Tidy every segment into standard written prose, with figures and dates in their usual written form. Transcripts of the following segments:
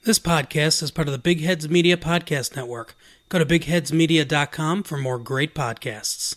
This podcast is part of the Big Heads Media Podcast Network. Go to bigheadsmedia.com for more great podcasts.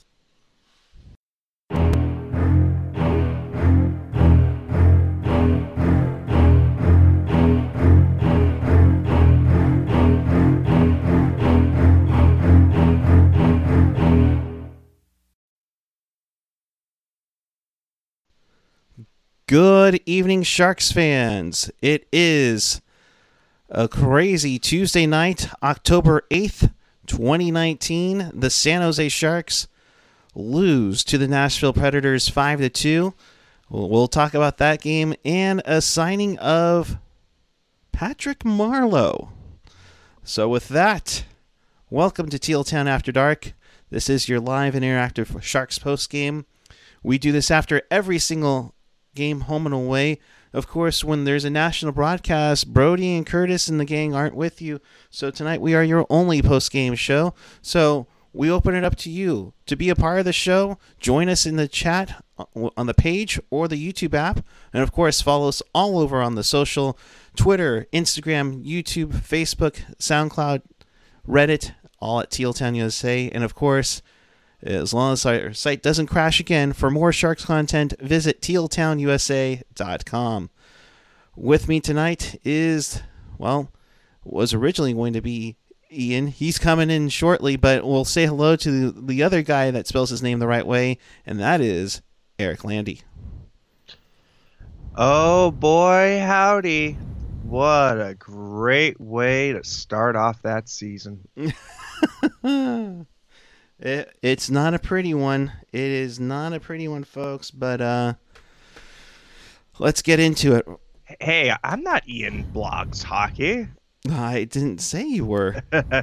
Good evening, Sharks fans. It is a crazy Tuesday night, October 8th, 2019. The San Jose Sharks lose to the Nashville Predators 5-2. We'll talk about that game and a signing of Patrick Marleau. So with that, welcome to Teal Town After Dark. This is your live and interactive Sharks postgame. We do this after every single game, home and away. Of course, when there's a national broadcast, Brody and Curtis and the gang aren't with you. So tonight we are your only post-game show. So we open it up to you to be a part of the show. Join us in the chat on the page or the YouTube app. And of course, follow us all over on the social, Twitter, Instagram, YouTube, Facebook, SoundCloud, Reddit, all at Teal Town USA. And of course, as long as our site doesn't crash again, for more Sharks content, visit tealtownusa.com. With me tonight is, was originally going to be Ian. He's coming in shortly, but we'll say hello to the other guy that spells his name the right way, and that is Eric Landy. Oh boy, howdy. What a great way to start off that season. It's not a pretty one. It is not a pretty one, folks, but let's get into it. Hey, I'm not Ian Blogs Hockey. I didn't say you were.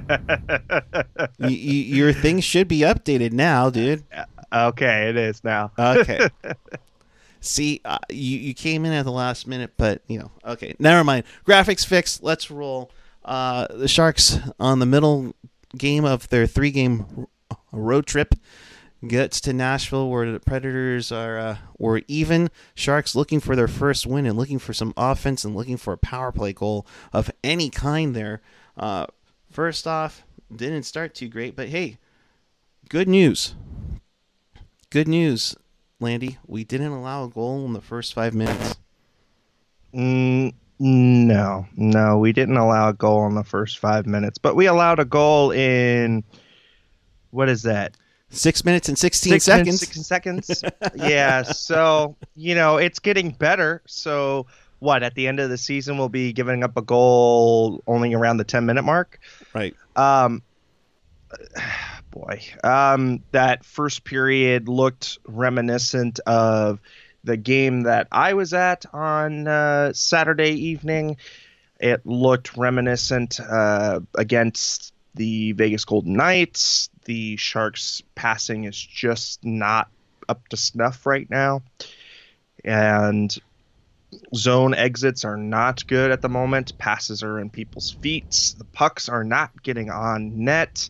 Your thing should be updated now, dude. Okay, it is now. Okay. See, you came in at the last minute, but, okay, never mind. Graphics fixed. Let's roll. The Sharks on the middle game of their 3-game road trip gets to Nashville, where the Predators were even. Sharks looking for their first win and looking for some offense and looking for a power play goal of any kind there. First off, didn't start too great, but hey, good news. Good news, Landy. We didn't allow a goal in the first 5 minutes. No, we didn't allow a goal in the first 5 minutes, but we allowed a goal in, what is that? 6 minutes and 16 seconds. 16 seconds. Yeah, so, it's getting better. So, at the end of the season, we'll be giving up a goal only around the 10-minute mark? Right. That first period looked reminiscent of the game that I was at on Saturday evening. It looked reminiscent against the Vegas Golden Knights. The Sharks' passing is just not up to snuff right now. And zone exits are not good at the moment. Passes are in people's feet. The pucks are not getting on net.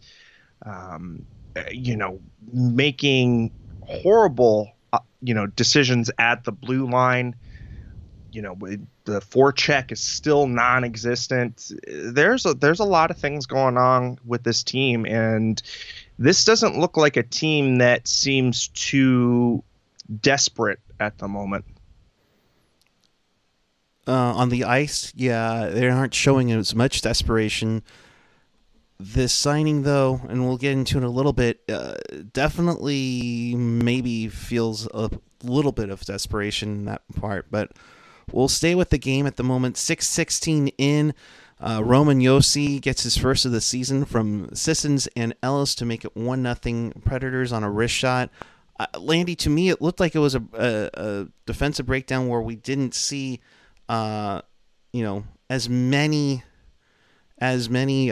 Making horrible, decisions at the blue line. The forecheck is still non-existent. There's a lot of things going on with this team, and this doesn't look like a team that seems too desperate at the moment. On the ice, yeah, they aren't showing as much desperation. This signing, though, and we'll get into it in a little bit, definitely maybe feels a little bit of desperation in that part, but we'll stay with the game at the moment. 6:16 in. Roman Josi gets his first of the season from Sissons and Ellis to make it 1-0 Predators on a wrist shot. Landy, to me, it looked like it was a defensive breakdown where we didn't see, as many many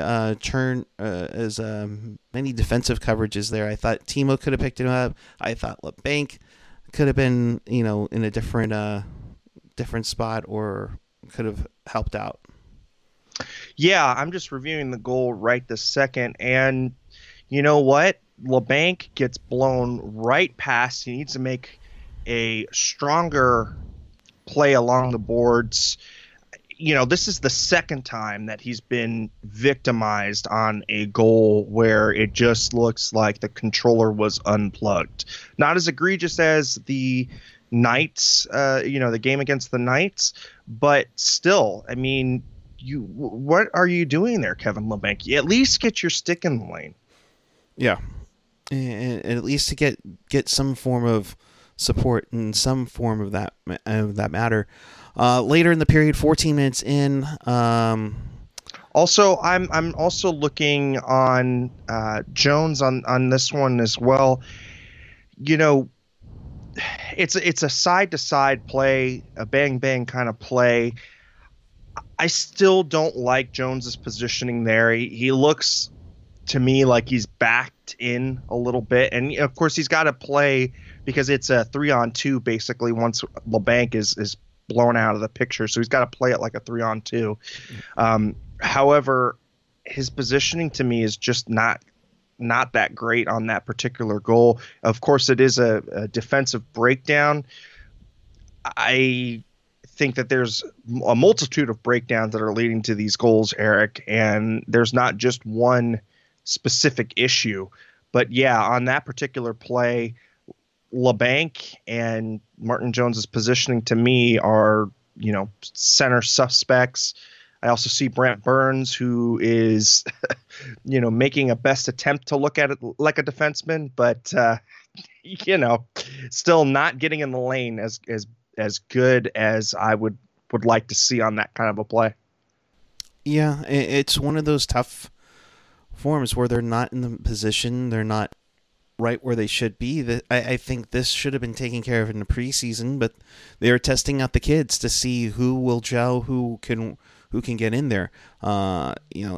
defensive coverages there. I thought Timo could have picked it up. I thought LeBanc could have been, in a different spot or could have helped out. Yeah, I'm just reviewing the goal right this second, and you know what? LeBanc gets blown right past. He needs to make a stronger play along the boards. this is the second time that he's been victimized on a goal where it just looks like the controller was unplugged. Not as egregious as the Knights, the game against the Knights, but still, I mean, what are you doing there, Kevin Labanc? At least get your stick in the lane. Yeah, and at least to get some form of support and some form of that matter. Later in the period, 14 minutes in. Also, I'm also looking on Jones on this one as well. It's a side to side play, a bang bang kind of play. I still don't like Jones's positioning there. He looks to me like he's backed in a little bit, and of course he's got to play because it's a 3-on-2 basically once Labanc is blown out of the picture, so he's got to play it like a 3-on-2. However, his positioning to me is just not that great on that particular goal. Of course, it is a defensive breakdown. I think that there's a multitude of breakdowns that are leading to these goals, Eric, and there's not just one specific issue. But yeah, on that particular play, Labanc and Martin Jones's positioning to me are, center suspects. I also see Brent Burns, who is, making a best attempt to look at it like a defenseman, but, still not getting in the lane as good as I would like to see on that kind of a play. Yeah, it's one of those tough forms where they're not in the position, they're not right where they should be. I think this should have been taken care of in the preseason, but they are testing out the kids to see who will gel, who can get in there. And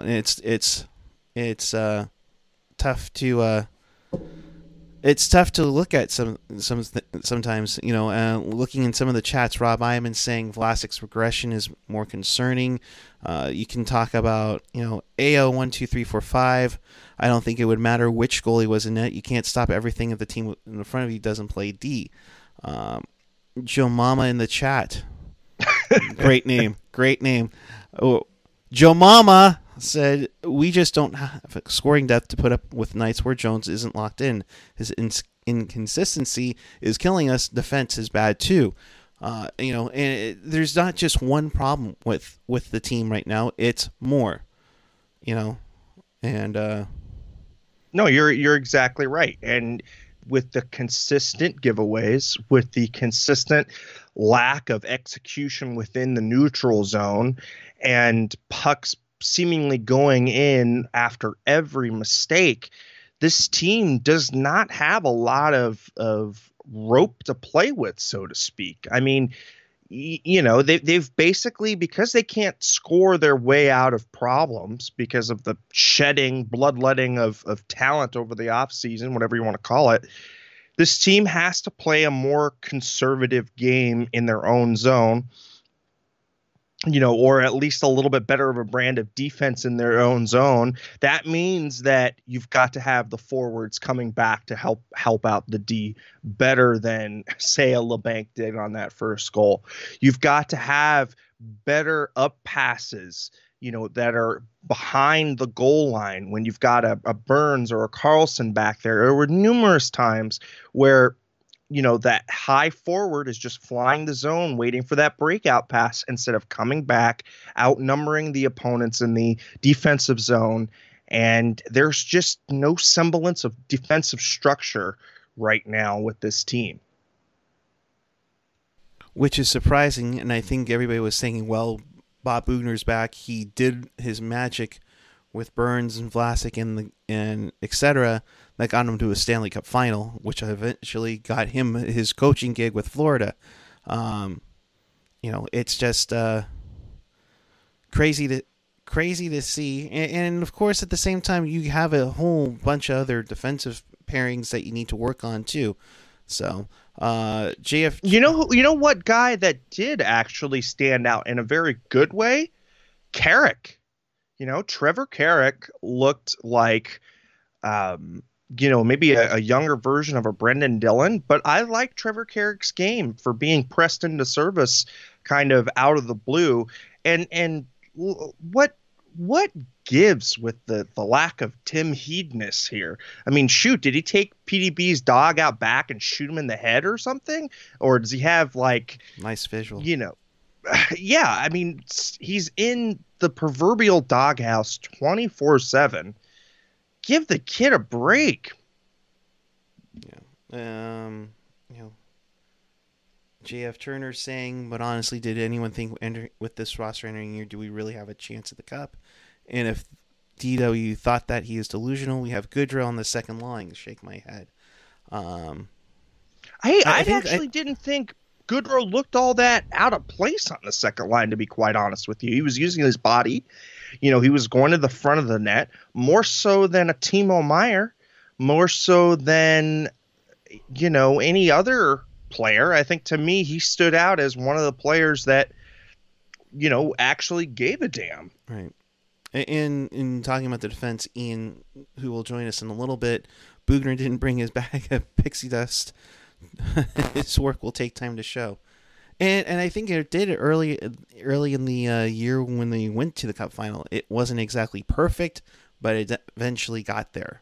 it's tough to it's tough to look at sometimes. Looking in some of the chats, Rob Iman saying Vlasic's regression is more concerning. You can talk about AO 1, 2, 3, 4, 5. I don't think it would matter which goalie was in net. You can't stop everything if the team in the front of you doesn't play D. Joe Mama in the chat. Great name. Oh, Joe Mama said, we just don't have scoring depth to put up with nights where Jones isn't locked in. His inconsistency is killing us. Defense is bad too. And there's not just one problem with the team right now. It's more, and no, you're exactly right. And with the consistent giveaways, with the consistent lack of execution within the neutral zone, and pucks seemingly going in after every mistake, this team does not have a lot of rope to play with, so to speak. I mean, they've basically, because they can't score their way out of problems because of the bloodletting of talent over the offseason, whatever you want to call it, this team has to play a more conservative game in their own zone, or at least a little bit better of a brand of defense in their own zone. That means that you've got to have the forwards coming back to help out the D better than, say, a Labanc did on that first goal. You've got to have better up passes, that are behind the goal line when you've got a Burns or a Carlson back there. There were numerous times where that high forward is just flying the zone, waiting for that breakout pass instead of coming back, outnumbering the opponents in the defensive zone. And there's just no semblance of defensive structure right now with this team. Which is surprising, and I think everybody was thinking, well, Bob Bugner's back. He did his magic with Burns and Vlasic and etc. that got him to a Stanley Cup final, which eventually got him his coaching gig with Florida. It's just crazy to see. And of course, at the same time, you have a whole bunch of other defensive pairings that you need to work on too. So, JF, you know what guy that did actually stand out in a very good way? Carrick. Trevor Carrick looked like, maybe a younger version of a Brendan Dillon, but I like Trevor Carrick's game for being pressed into service kind of out of the blue. What gives with the lack of Tim Heedness here? I mean, shoot, did he take PDB's dog out back and shoot him in the head or something? Or does he have like, Nice visual. you know, yeah, I mean, he's in the proverbial doghouse 24/7. Give the kid a break. Yeah. You know, JF Turner saying, but honestly, did anyone think with this roster entering year, do we really have a chance at the Cup? And if DW thought that, he is delusional. We have Goodrill on the second line. Shake my head. I actually didn't think Goodrow looked all that out of place on the second line, to be quite honest with you. He was using his body. He was going to the front of the net, more so than a Timo Meyer, more so than, any other player. I think to me, he stood out as one of the players that, actually gave a damn. Right. And in talking about the defense, Ian, who will join us in a little bit, Bugner didn't bring his bag of pixie dust. His work will take time to show. And I think it did early in the year when they went to the Cup final. It wasn't exactly perfect, but it eventually got there.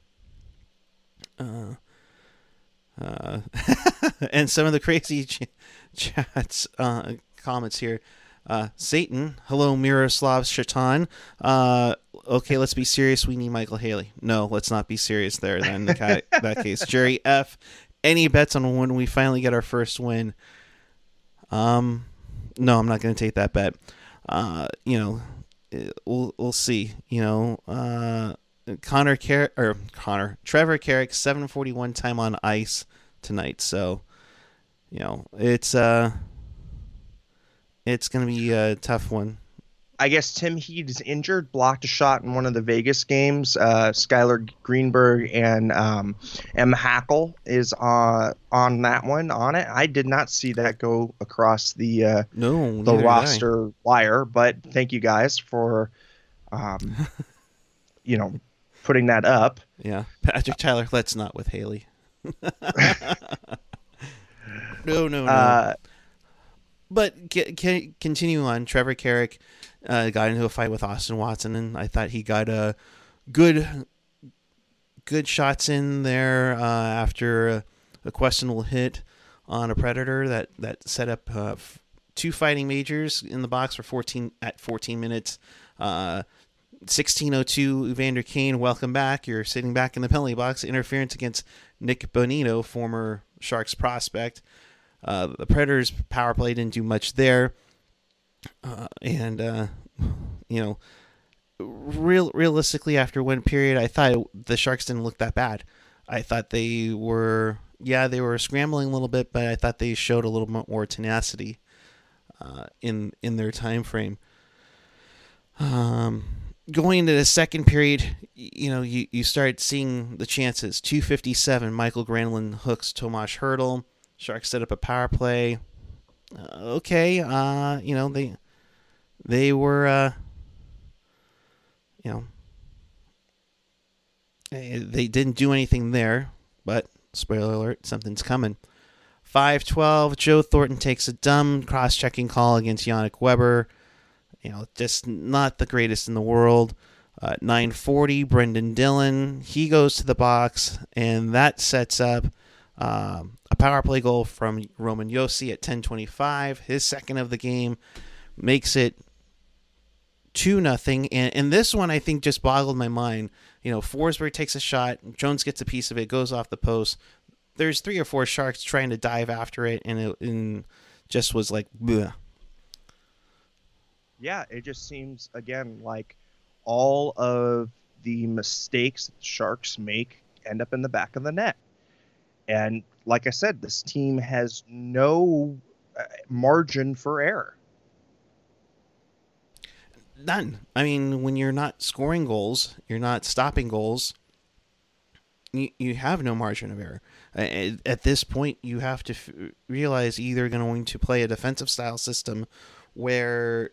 And some of the crazy chats, comments here. Satan, hello Miroslav Shatan. Okay, let's be serious. We need Michael Haley. No, let's not be serious there then. In that case, Jerry F. Any bets on when we finally get our first win? No, I'm not going to take that bet. We'll see. Trevor Carrick, 7:41 time on ice tonight. So, it's going to be a tough one. I guess Tim Heed is injured, blocked a shot in one of the Vegas games. Skylar Greenberg and M. Hackle is on that one on it. I did not see that go across the roster wire, but thank you guys for putting that up. Yeah, Patrick Tyler, let's not with Haley. No. But continue on. Trevor Carrick got into a fight with Austin Watson, and I thought he got good shots in there after a questionable hit on a Predator that set up two fighting majors in the box for 14 minutes. 16:02, Evander Kane, welcome back. You're sitting back in the penalty box. Interference against Nick Bonino, former Sharks prospect. The Predators' power play didn't do much there. Realistically, after one period, I thought the Sharks didn't look that bad. I thought they were scrambling a little bit, but I thought they showed a little bit more tenacity in their time frame. Going into the second period, you start seeing the chances. 2:57, Michael Granlund hooks Tomas Hertl. Sharks set up a power play. They were, they didn't do anything there, but spoiler alert, something's coming. 5:12, Joe Thornton takes a dumb cross-checking call against Yannick Weber. Just not the greatest in the world. 9:40, Brendan Dillon, he goes to the box, and that sets up a power play goal from Roman Josi at 10:25. His second of the game makes it 2-0. And this one, I think, just boggled my mind. Forsberg takes a shot. Jones gets a piece of it, goes off the post. There's 3 or 4 Sharks trying to dive after it, and it just was like, bleh. Yeah, it just seems, again, like all of the mistakes that the Sharks make end up in the back of the net. And like I said, this team has no margin for error. None. I mean, when you're not scoring goals, you're not stopping goals, you have no margin of error. At this point, you have to realize either going to play a defensive style system where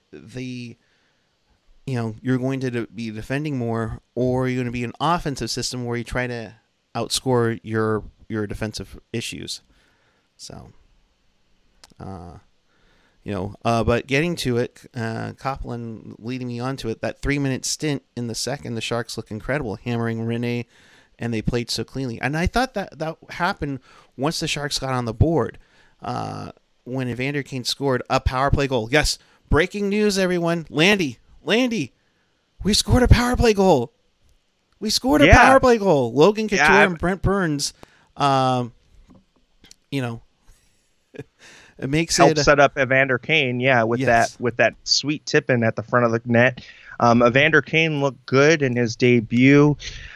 you're going to be defending more, or you're going to be an offensive system where you try to outscore your defensive issues. So, But getting to it, Copeland leading me on to it, that 3-minute stint in the second, the Sharks look incredible, hammering Rinne, and they played so cleanly. And I thought that happened once the Sharks got on the board. When Evander Kane scored a power play goal. Yes, breaking news, everyone. Landy, we scored a power play goal. Power play goal. Logan Couture and Brent Burns, it makes help set up Evander Kane, with that sweet tip in at the front of the net. Evander Kane looked good in his debut.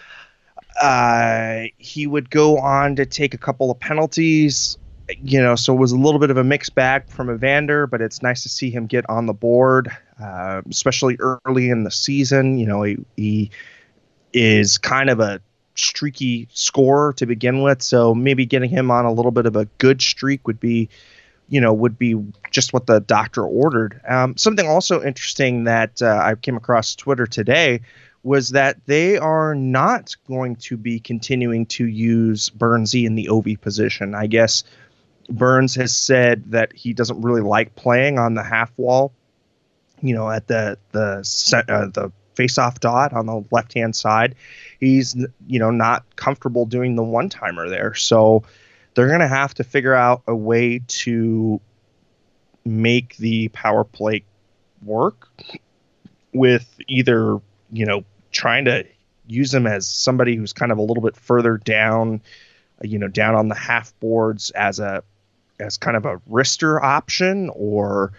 He would go on to take a couple of penalties, so it was a little bit of a mixed bag from Evander, but it's nice to see him get on the board, especially early in the season. He is kind of a streaky scorer to begin with, so maybe getting him on a little bit of a good streak would be just what the doctor ordered. Something also interesting that I came across Twitter today was that they are not going to be continuing to use Burnsy in the OV position. I guess Burns has said that he doesn't really like playing on the half wall, at the face-off dot on the left-hand side. He's, not comfortable doing the one-timer there. So they're going to have to figure out a way to make the power play work with either, trying to use him as somebody who's kind of a little bit further down, down on the half boards as kind of a wrister option, or,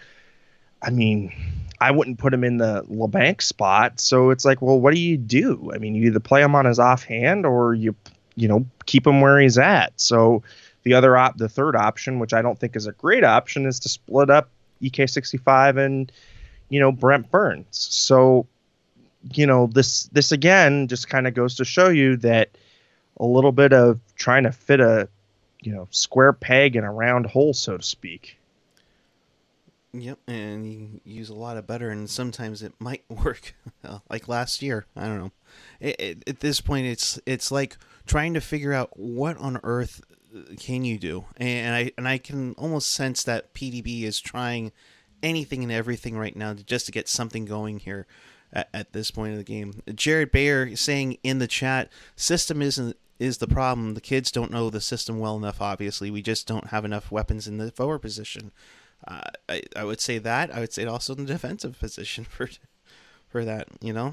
I wouldn't put him in the LeBanc spot. So it's like, well, what do? You either play him on his offhand or you keep him where he's at. So the third option, which I don't think is a great option, is to split up EK65 and, Brent Burns. So, this again just kind of goes to show you that a little bit of trying to fit a, square peg in a round hole, so to speak. Yep, and you use a lot of butter, and sometimes it might work, like last year. I don't know. At this point, it's like trying to figure out what on earth can you do, and I can almost sense that PDB is trying anything and everything right now just to get something going here at this point of the game. Jared Bayer saying in the chat, system is the problem. The kids don't know the system well enough. Obviously, we just don't have enough weapons in the forward position. I would say that. I would say also in the defensive position for that.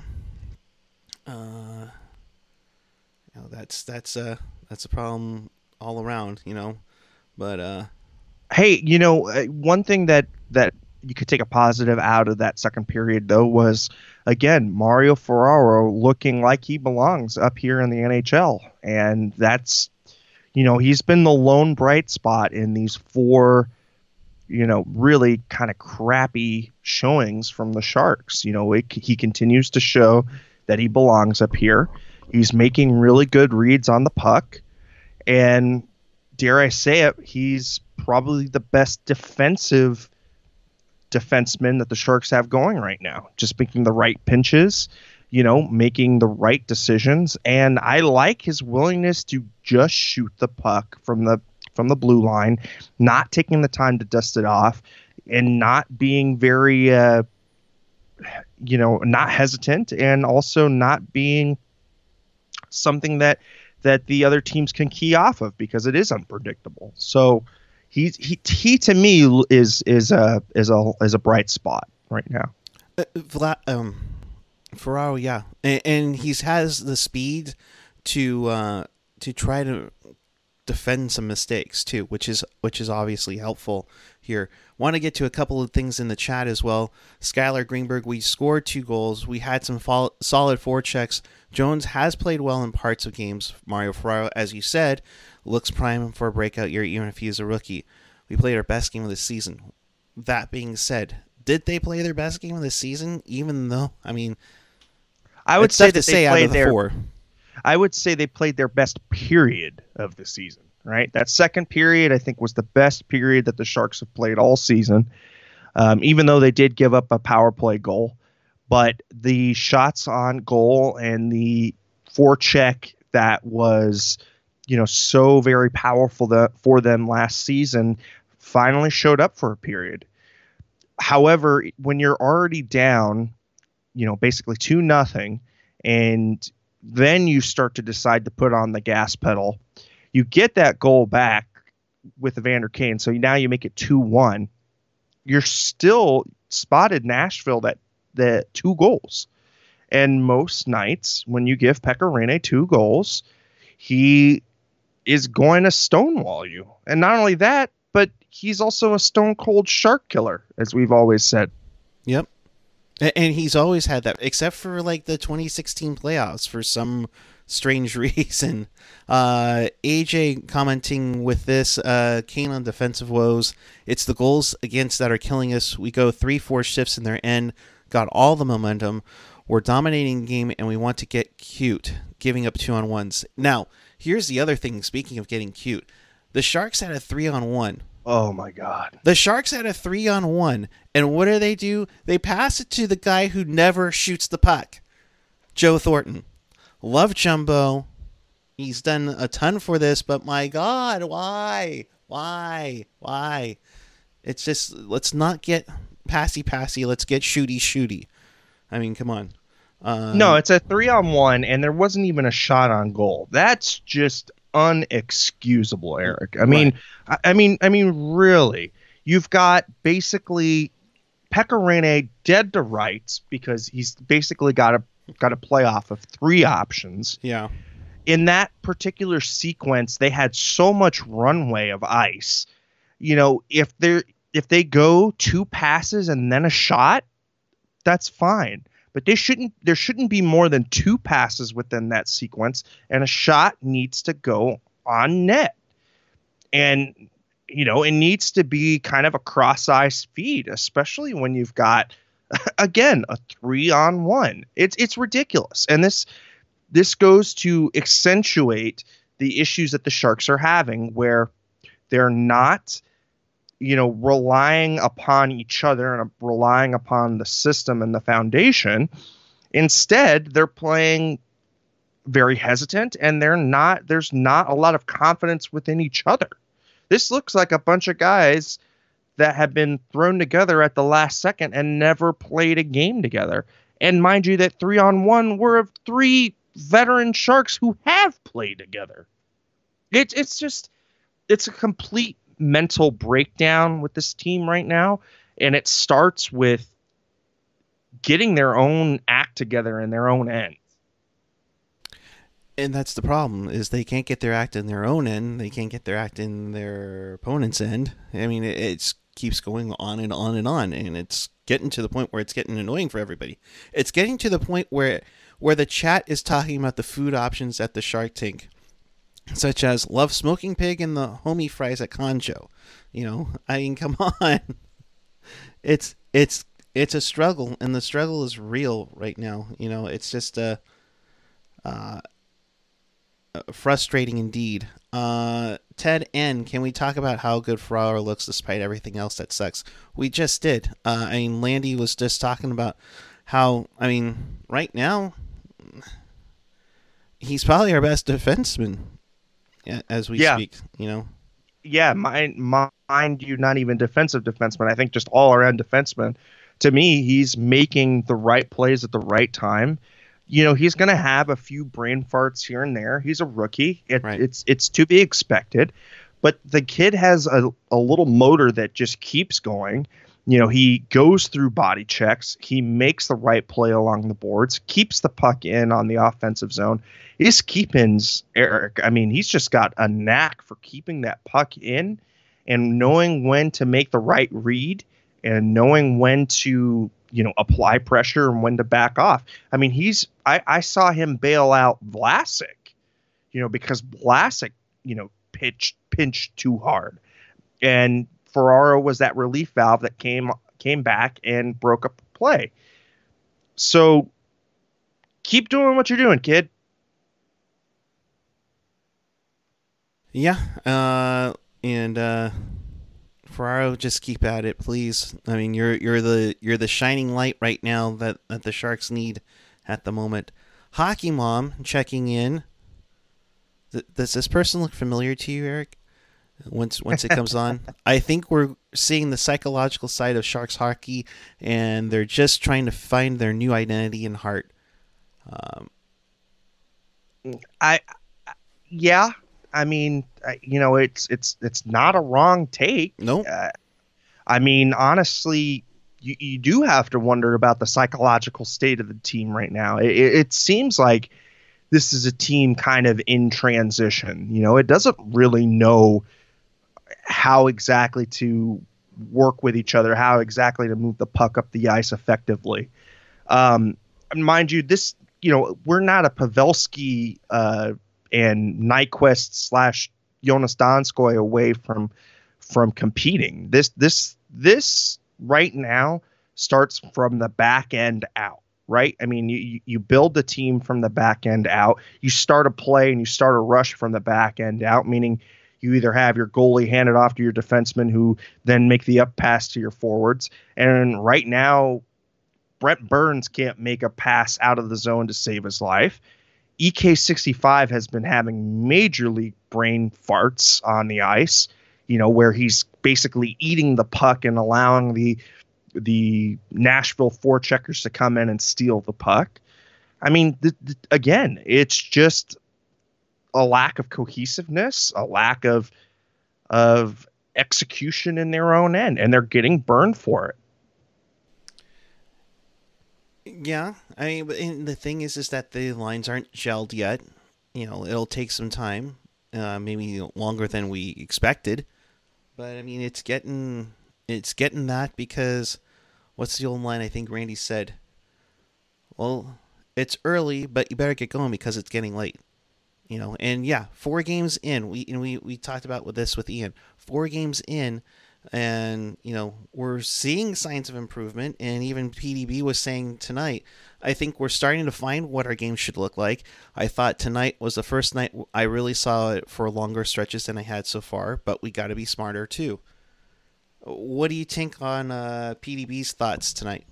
That's a problem all around. But hey, one thing that you could take a positive out of that second period though was, again, Mario Ferraro looking like he belongs up here in the NHL, and that's he's been the lone bright spot in these four really kind of crappy showings from the Sharks. He continues to show that he belongs up here. He's making really good reads on the puck. And dare I say it, he's probably the best defenseman that the Sharks have going right now. Just making the right pinches, making the right decisions. And I like his willingness to just shoot the puck from the blue line, not taking the time to dust it off, and not being very, not hesitant, and also not being something that the other teams can key off of, because it is unpredictable. So he to me is a bright spot right now. Ferraro, yeah, and he has the speed to try to defend some mistakes too, which is obviously helpful here. Want to get to a couple of things in the chat as well. Skylar Greenberg, we scored 2 goals. We had some solid forechecks. Jones has played well in parts of games. Mario Ferraro, as you said, looks prime for a breakout year, even if he is a rookie. We played our best game of the season. That being said, did they play their best game of the season? Even though, I would say that they played I would say they played their best period of the season, right? That second period, I think, was the best period that the Sharks have played all season, even though they did give up a power play goal. But the shots on goal and the forecheck that was, so very powerful for them last season finally showed up for a period. However, when you're already down, basically 2-0, and then you start to decide to put on the gas pedal, you get that goal back with Evander Kane. So now you make it 2-1. You're still spotted Nashville the 2 goals. And most nights when you give Pekka Rinne 2 goals, he is going to stonewall you. And not only that, but he's also a stone cold shark killer, as we've always said. Yep. And he's always had that, except for like the 2016 playoffs for some strange reason. AJ commenting with this, Kane on defensive woes. It's the goals against that are killing us. We go 3-4 shifts in their end, got all the momentum. We're dominating the game and we want to get cute, giving up 2-on-1s. Now, here's the other thing, speaking of getting cute. The Sharks had a 3-on-1. Oh my God. The Sharks had a 3-on-1, and what do? They pass it to the guy who never shoots the puck, Joe Thornton. Love Jumbo. He's done a ton for this, but my God, why? It's just, let's not get passy. Let's get shooty. I mean, come on. No, it's a 3-on-1, and there wasn't even a shot on goal. That's just unexcusable, Eric. I mean, right. I mean, really, you've got basically Pekka Rinne dead to rights because he's basically got a play off of 3 options. Yeah. In that particular sequence, they had so much runway of ice. If they go 2 passes and then a shot, that's fine. But there shouldn't be more than 2 passes within that sequence, and a shot needs to go on net. And, it needs to be kind of a cross-ice feed, especially when you've got, again, a 3-on-1. It's ridiculous. And this goes to accentuate the issues that the Sharks are having, where they're not relying upon each other and relying upon the system and the foundation. Instead, they're playing very hesitant, and there's not a lot of confidence within each other. This looks like a bunch of guys that have been thrown together at the last second and never played a game together. And mind you, that 3-on-1 were of 3 veteran Sharks who have played together. It's a complete mental breakdown with this team right now, and it starts with getting their own act together in their own end. And that's the problem, is they can't get their act in their own end. They can't get their act in their opponent's end. I mean, it keeps going on and on and on, and it's getting to the point where it's getting annoying for everybody. It's getting to the point where the chat is talking about the food options at the Shark Tank, such as love smoking pig and the homie fries at Conjo. I mean, come on. It's a struggle, and the struggle is real right now. It's just frustrating indeed. Ted N, can we talk about how good Ferraro looks despite everything else that sucks? We just did. Landy was just talking about how, right now, he's probably our best defenseman as we speak, Yeah, mind you, not even defensive defenseman. I think just all-around defenseman. To me, he's making the right plays at the right time. He's going to have a few brain farts here and there. He's a rookie. It's to be expected. But the kid has a little motor that just keeps going. He goes through body checks. He makes the right play along the boards, keeps the puck in on the offensive zone. His keep-ins, Eric, he's just got a knack for keeping that puck in and knowing when to make the right read and knowing when to apply pressure and when to back off. I saw him bail out Vlasic, because Vlasic, pinched too hard. And Ferraro was that relief valve that came back and broke up the play. So keep doing what you're doing, kid. Yeah. And Ferraro, just keep at it, please. You're the shining light right now that the Sharks need at the moment. Hockey Mom checking in. Does this person look familiar to you, Eric? once it comes on. I think we're seeing the psychological side of Sharks hockey, and they're just trying to find their new identity and heart. Yeah. I mean, it's not a wrong take. Nope. I mean, honestly, you do have to wonder about the psychological state of the team right now. It seems like this is a team kind of in transition. It doesn't really know how exactly to work with each other, how exactly to move the puck up the ice effectively. Mind you, this, we're not a Pavelski and Nyquist / Jonas Donskoy away from competing. This right now starts from the back end out, right? I mean, you build the team from the back end out. You start a play and you start a rush from the back end out, meaning you either have your goalie hand it off to your defenseman who then make the up pass to your forwards. And right now, Brent Burns can't make a pass out of the zone to save his life. EK65 has been having major league brain farts on the ice, where he's basically eating the puck and allowing the Nashville forecheckers to come in and steal the puck. I mean, again, it's just a lack of cohesiveness, a lack of execution in their own end, and they're getting burned for it. Yeah, I mean, and the thing is that the lines aren't gelled yet. It'll take some time, maybe longer than we expected. But I mean, it's getting that because what's the old line? I think Randy said, "Well, it's early, but you better get going because it's getting late." And yeah, 4 games in, we talked about with Ian. 4 games in, and we're seeing signs of improvement. And even PDB was saying tonight, I think we're starting to find what our game should look like. I thought tonight was the first night I really saw it for longer stretches than I had so far, but we got to be smarter too. What do you think on PDB's thoughts tonight?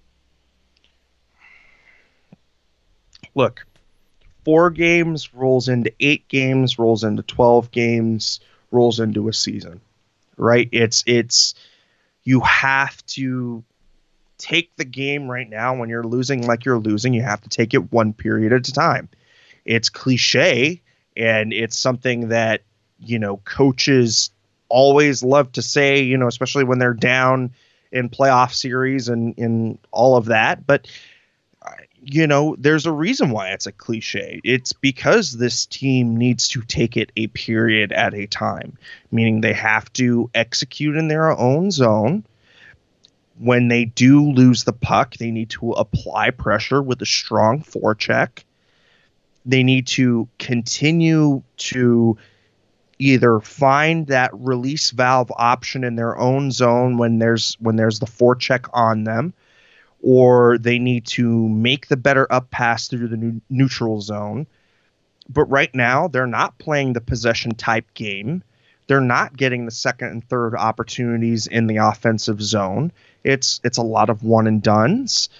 Look, 4 games rolls into 8 games, rolls into 12 games, rolls into a season, right? It's you have to take the game right now when you're losing like you're losing. You have to take it one period at a time. It's cliche, and it's something that, coaches always love to say, especially when they're down in playoff series and all of that. But there's a reason why it's a cliche. It's because this team needs to take it a period at a time, meaning they have to execute in their own zone. When they do lose the puck, they need to apply pressure with a strong forecheck. They need to continue to either find that release valve option in their own zone when there's the forecheck on them, or they need to make the better up pass through the neutral zone. But right now, they're not playing the possession type game. They're not getting the second and third opportunities in the offensive zone. It's a lot of one and dones.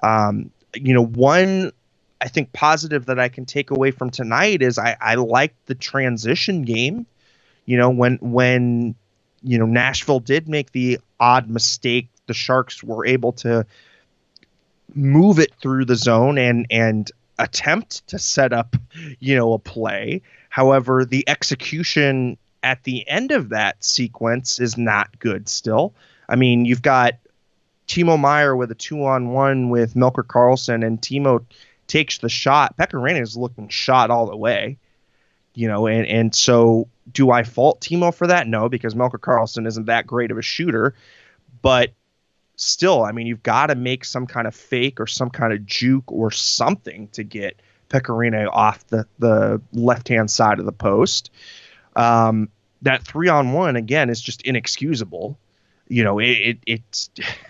One, I think, positive that I can take away from tonight is I like the transition game. When Nashville did make the odd mistake, the Sharks were able to move it through the zone and attempt to set up, a play. However, the execution at the end of that sequence is not good still. I mean, you've got Timo Meier with a 2-on-1 with Melker Karlsson, and Timo takes the shot. Pekka Rinne is looking shot all the way, and so do I fault Timo for that? No, because Melker Karlsson isn't that great of a shooter, but still, I mean, you've got to make some kind of fake or some kind of juke or something to get Pekka Rinne off the left-hand side of the post. That 3-on-1, again, is just inexcusable. It's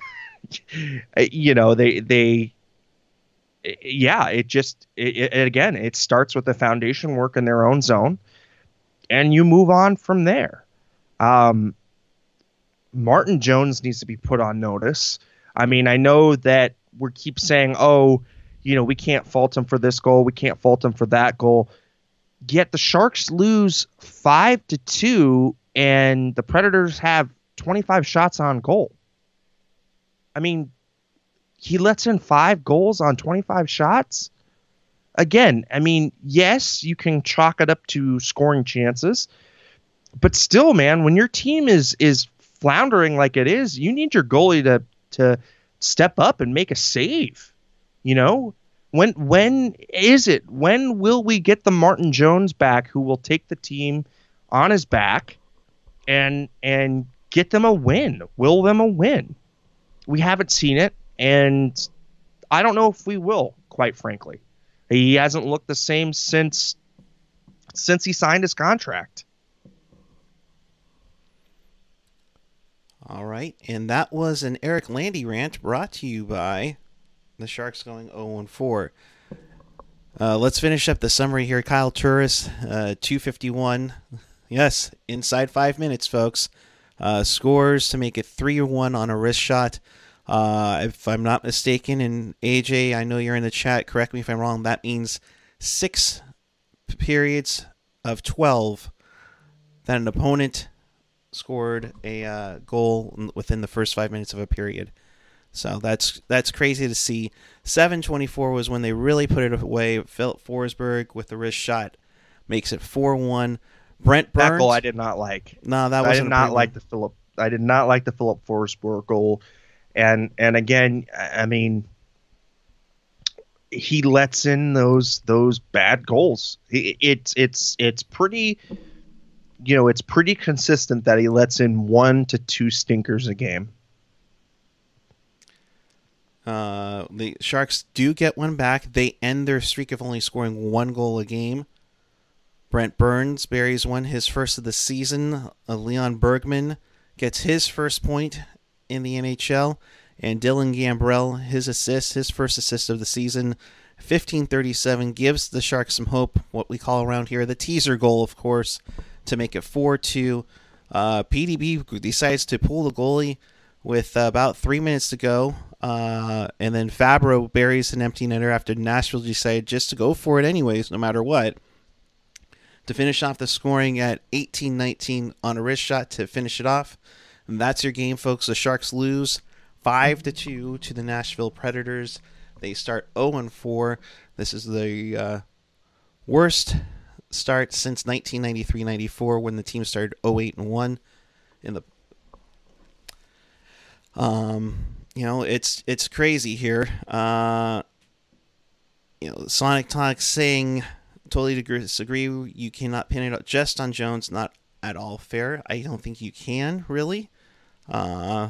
it starts with the foundation work in their own zone, and you move on from there. Martin Jones needs to be put on notice. I mean, I know that we keep saying, we can't fault him for this goal, we can't fault him for that goal. Yet the Sharks lose 5-2 and the Predators have 25 shots on goal. I mean, he lets in 5 goals on 25 shots. Again, I mean, yes, you can chalk it up to scoring chances, but still, man, when your team is floundering like it is, you need your goalie to step up and make a save. You know, when is it? When will we get the Martin Jones back who will take the team on his back and get them a win, will them a win? We haven't seen it, and I don't know if we will, quite frankly. He hasn't looked the same since he signed his contract. All right, and that was an Eric Landy rant brought to you by the Sharks going 0-4. Let's finish up the summary here. Kyle Turris, 251. Yes, inside 5 minutes, folks. Scores to make it 3-1 on a wrist shot. If I'm not mistaken, and AJ, I know you're in the chat, correct me if I'm wrong, that means 6 periods of 12 that an opponent scored a goal within the first 5 minutes of a period. So that's crazy to see. 7:24 was when they really put it away. Philip Forsberg with the wrist shot makes it 4-1. Brent Burns. That goal I did not like. No, that wasn't. I did not like the Philip Forsberg goal. And again, I mean, he lets in those bad goals. It's pretty, it's pretty consistent that he lets in 1 to 2 stinkers a game. The Sharks do get one back. They end their streak of only scoring 1 goal a game. Brent Burns buries one, his first of the season. Leon Bergman gets his first point in the NHL. And Dylan Gambrell, his first assist of the season. 15:37 gives the Sharks some hope, what we call around here the teaser goal, of course, to make it 4-2. PDB decides to pull the goalie with about 3 minutes to go. And then Fabro buries an empty netter after Nashville decided just to go for it anyways, no matter what, to finish off the scoring at 18-19 on a wrist shot to finish it off. And that's your game, folks. The Sharks lose 5-2 to the Nashville Predators. They start 0-4. This is the worst start since 1993-94 when the team started 0-8-1 in the it's crazy here. Sonic Talk saying totally disagree. You cannot pin it just on Jones. Not at all fair. I don't think you can really. Well,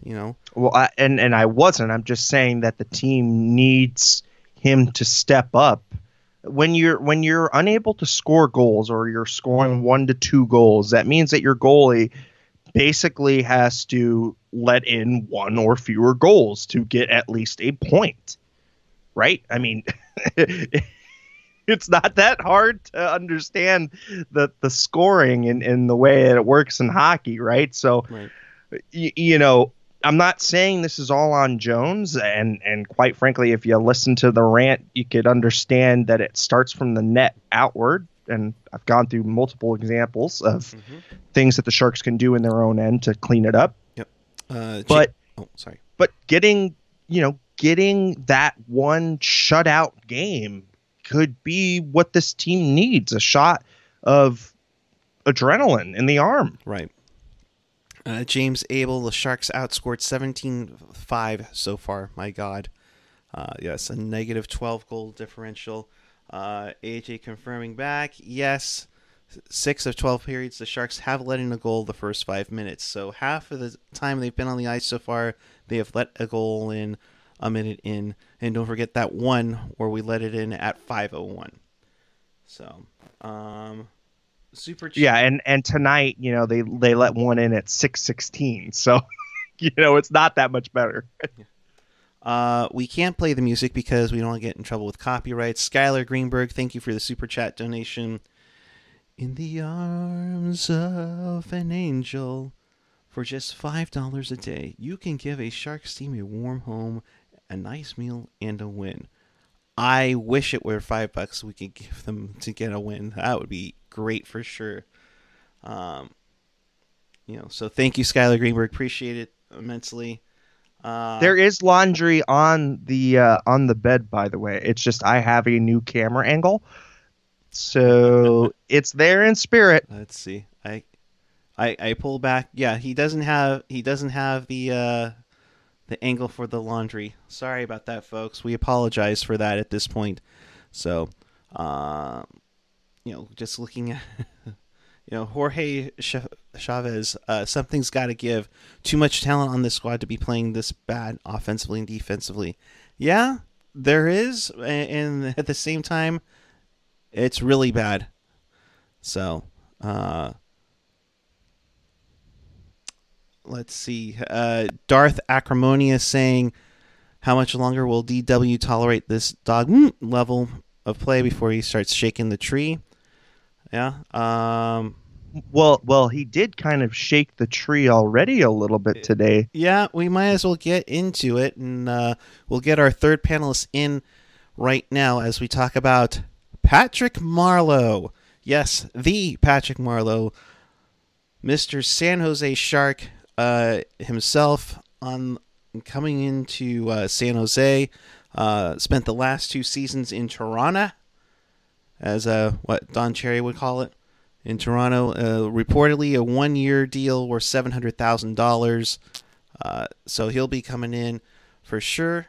I wasn't. I'm just saying that the team needs him to step up. When you're unable to score goals or you're scoring 1 to 2 goals, that means that your goalie basically has to let in 1 or fewer goals to get at least a point, right? I mean, it's not that hard to understand the scoring and the way that it works in hockey, right? So, right. I'm not saying this is all on Jones, and quite frankly, if you listen to the rant, you could understand that it starts from the net outward. And I've gone through multiple examples of things that the Sharks can do in their own end to clean it up. Yep. But getting that one shutout game could be what this team needs, a shot of adrenaline in the arm. Right. James Abel, the Sharks outscored 17-5 so far. My God. Yes, a negative 12 goal differential. AJ confirming back. Yes, 6 of 12 periods, the Sharks have let in a goal the first 5 minutes. So half of the time they've been on the ice so far, they have let a goal in a minute in. And don't forget that one where we let it in at 5:01. So, super cheap. Yeah, and tonight, they let one in at 6:16. So, it's not that much better. We can't play the music because we don't want to get in trouble with copyright. Skylar Greenberg, thank you for the super chat donation. In the arms of an angel, for just $5 a day, you can give a Sharks team a warm home, a nice meal, and a win. I wish it were $5 we could give them to get a win. That would be great for sure. So thank you, Skylar Greenberg. Appreciate it immensely. There is laundry on the bed, by the way. It's just I have a new camera angle, so it's there in spirit. Let's see. I pull back. Yeah, he doesn't have the angle for the laundry. Sorry about that, folks. We apologize for that at this point. So, just looking at, Jorge Chavez, something's got to give. Too much talent on this squad to be playing this bad offensively and defensively. Yeah, there is, and at the same time, it's really bad. So, let's see. Darth Acrimonious saying, how much longer will DW tolerate this dog level of play before he starts shaking the tree? Yeah. Well, he did kind of shake the tree already a little bit today. Yeah, we might as well get into it, and we'll get our third panelist in right now as we talk about Patrick Marleau. Yes, the Patrick Marleau, Mr. San Jose Shark himself, on coming into San Jose. Spent the last 2 seasons in Toronto, as what Don Cherry would call it, in Toronto. Reportedly a 1-year deal worth $700,000. So he'll be coming in for sure.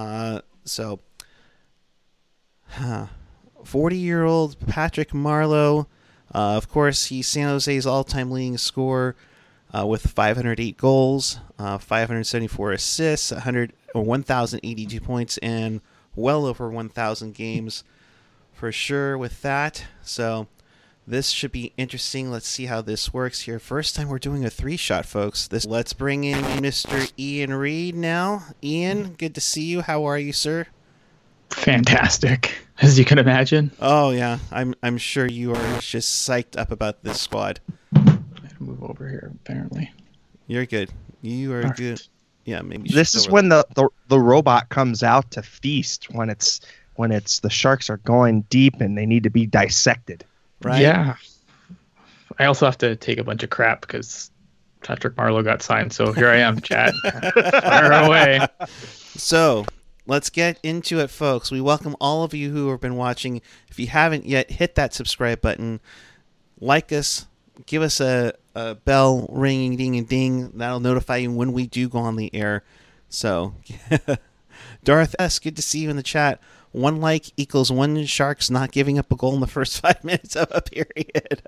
40-year-old Patrick Marleau. Of course, he's San Jose's all-time leading scorer with 508 goals, 574 assists, 1,082 points, and well over 1,000 games for sure with that. So this should be interesting. Let's see how this works here. First time we're doing a 3-shot, folks. Let's bring in Mr. Ian Reed now. Ian, good to see you. How are you, sir? Fantastic, as you can imagine. Oh yeah, I'm sure you are just psyched up about this squad. Move over here. Apparently, you're good. You are good. Yeah, maybe. This is when the robot comes out to feast, when it's the Sharks are going deep and they need to be dissected. Right. Yeah. I also have to take a bunch of crap because Patrick Marleau got signed. So here I am, chat. Fire away. So let's get into it, folks. We welcome all of you who have been watching. If you haven't yet, hit that subscribe button. Like us. Give us a bell ringing, ding, and ding. That'll notify you when we do go on the air. So, Darth S., good to see you in the chat. 1 like equals 1 Sharks not giving up a goal in the first 5 minutes of a period.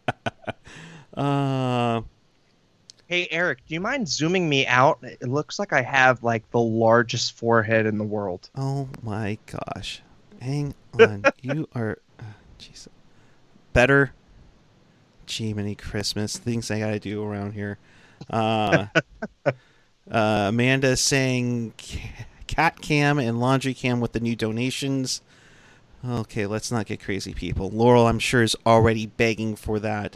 Hey, Eric, do you mind zooming me out? It looks like I have like the largest forehead in the world. Oh my gosh. Hang on. You are... Jeez. Better... Jiminy Christmas, things I gotta do around here. Amanda saying cat cam and laundry cam with the new donations. Okay, let's not get crazy, people. Laurel, I'm sure, is already begging for that.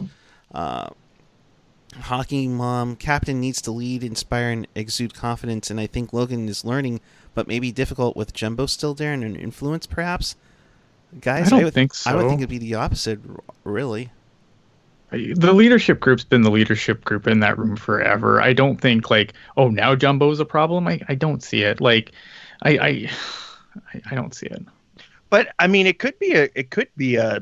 Hockey mom, captain needs to lead, inspire, and exude confidence, and I think Logan is learning, but maybe difficult with Jumbo still there and an influence, perhaps. Guys, I don't think so. I would think it'd be the opposite, really. The leadership group's been the leadership group in that room forever. I don't think now Jumbo's a problem. I don't see it. I don't see it. But I mean, it could be a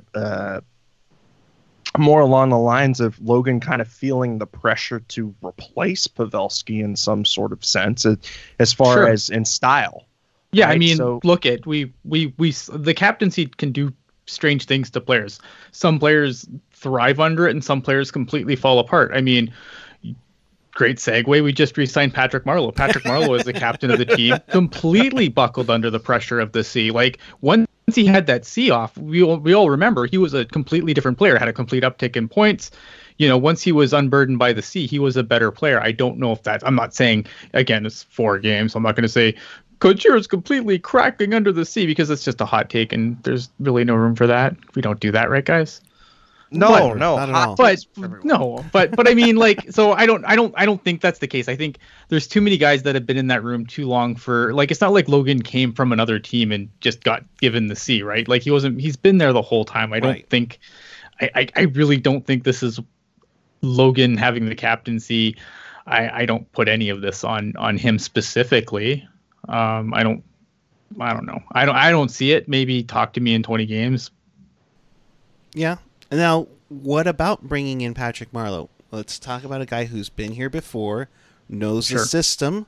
more along the lines of Logan kind of feeling the pressure to replace Pavelski in some sort of sense, as far as in style. Yeah, right? I mean, look at the captaincy can do strange things to players. Some players thrive under it and some players completely fall apart. I mean, great segue. We just re-signed Patrick Marleau. Patrick Marleau is the captain of the team, completely buckled under the pressure of the C. Once he had that C off, we all remember he was a completely different player, had a complete uptick in points. Once he was unburdened by the C, he was a better player. I don't know if I'm not saying, again, it's 4 games. So I'm not going to say Couture is completely cracking under the sea because it's just a hot take and there's really no room for that. We don't do that, right, guys? No, not at all. But I mean, so I don't think that's the case. I think there's too many guys that have been in that room too long for, it's not like Logan came from another team and just got given the C, right? He's been there the whole time. I don't think, I really don't think this is Logan having the captaincy, I don't put any of this on him specifically. I don't know. I don't see it. Maybe talk to me in 20 games. Yeah. Now, what about bringing in Patrick Marleau? Let's talk about a guy who's been here before, knows the system.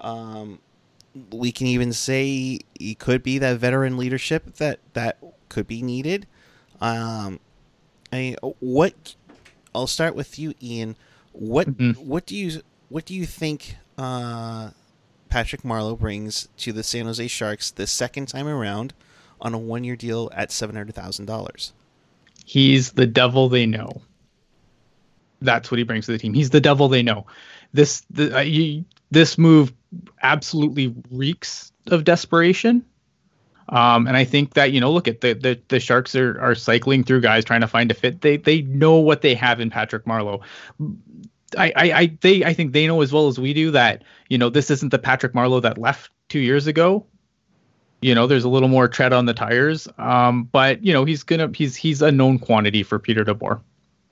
We can even say he could be that veteran leadership that could be needed. I'll start with you, Ian. What do you think Patrick Marleau brings to the San Jose Sharks the second time around on a 1-year deal at $700,000? He's the devil they know. That's what he brings to the team. He's the devil they know. This move absolutely reeks of desperation. And I think that, look at the Sharks are cycling through guys trying to find a fit. They know what they have in Patrick Marleau. I think they know as well as we do that, this isn't the Patrick Marleau that left 2 years ago. There's a little more tread on the tires. But he's a known quantity for Peter DeBoer.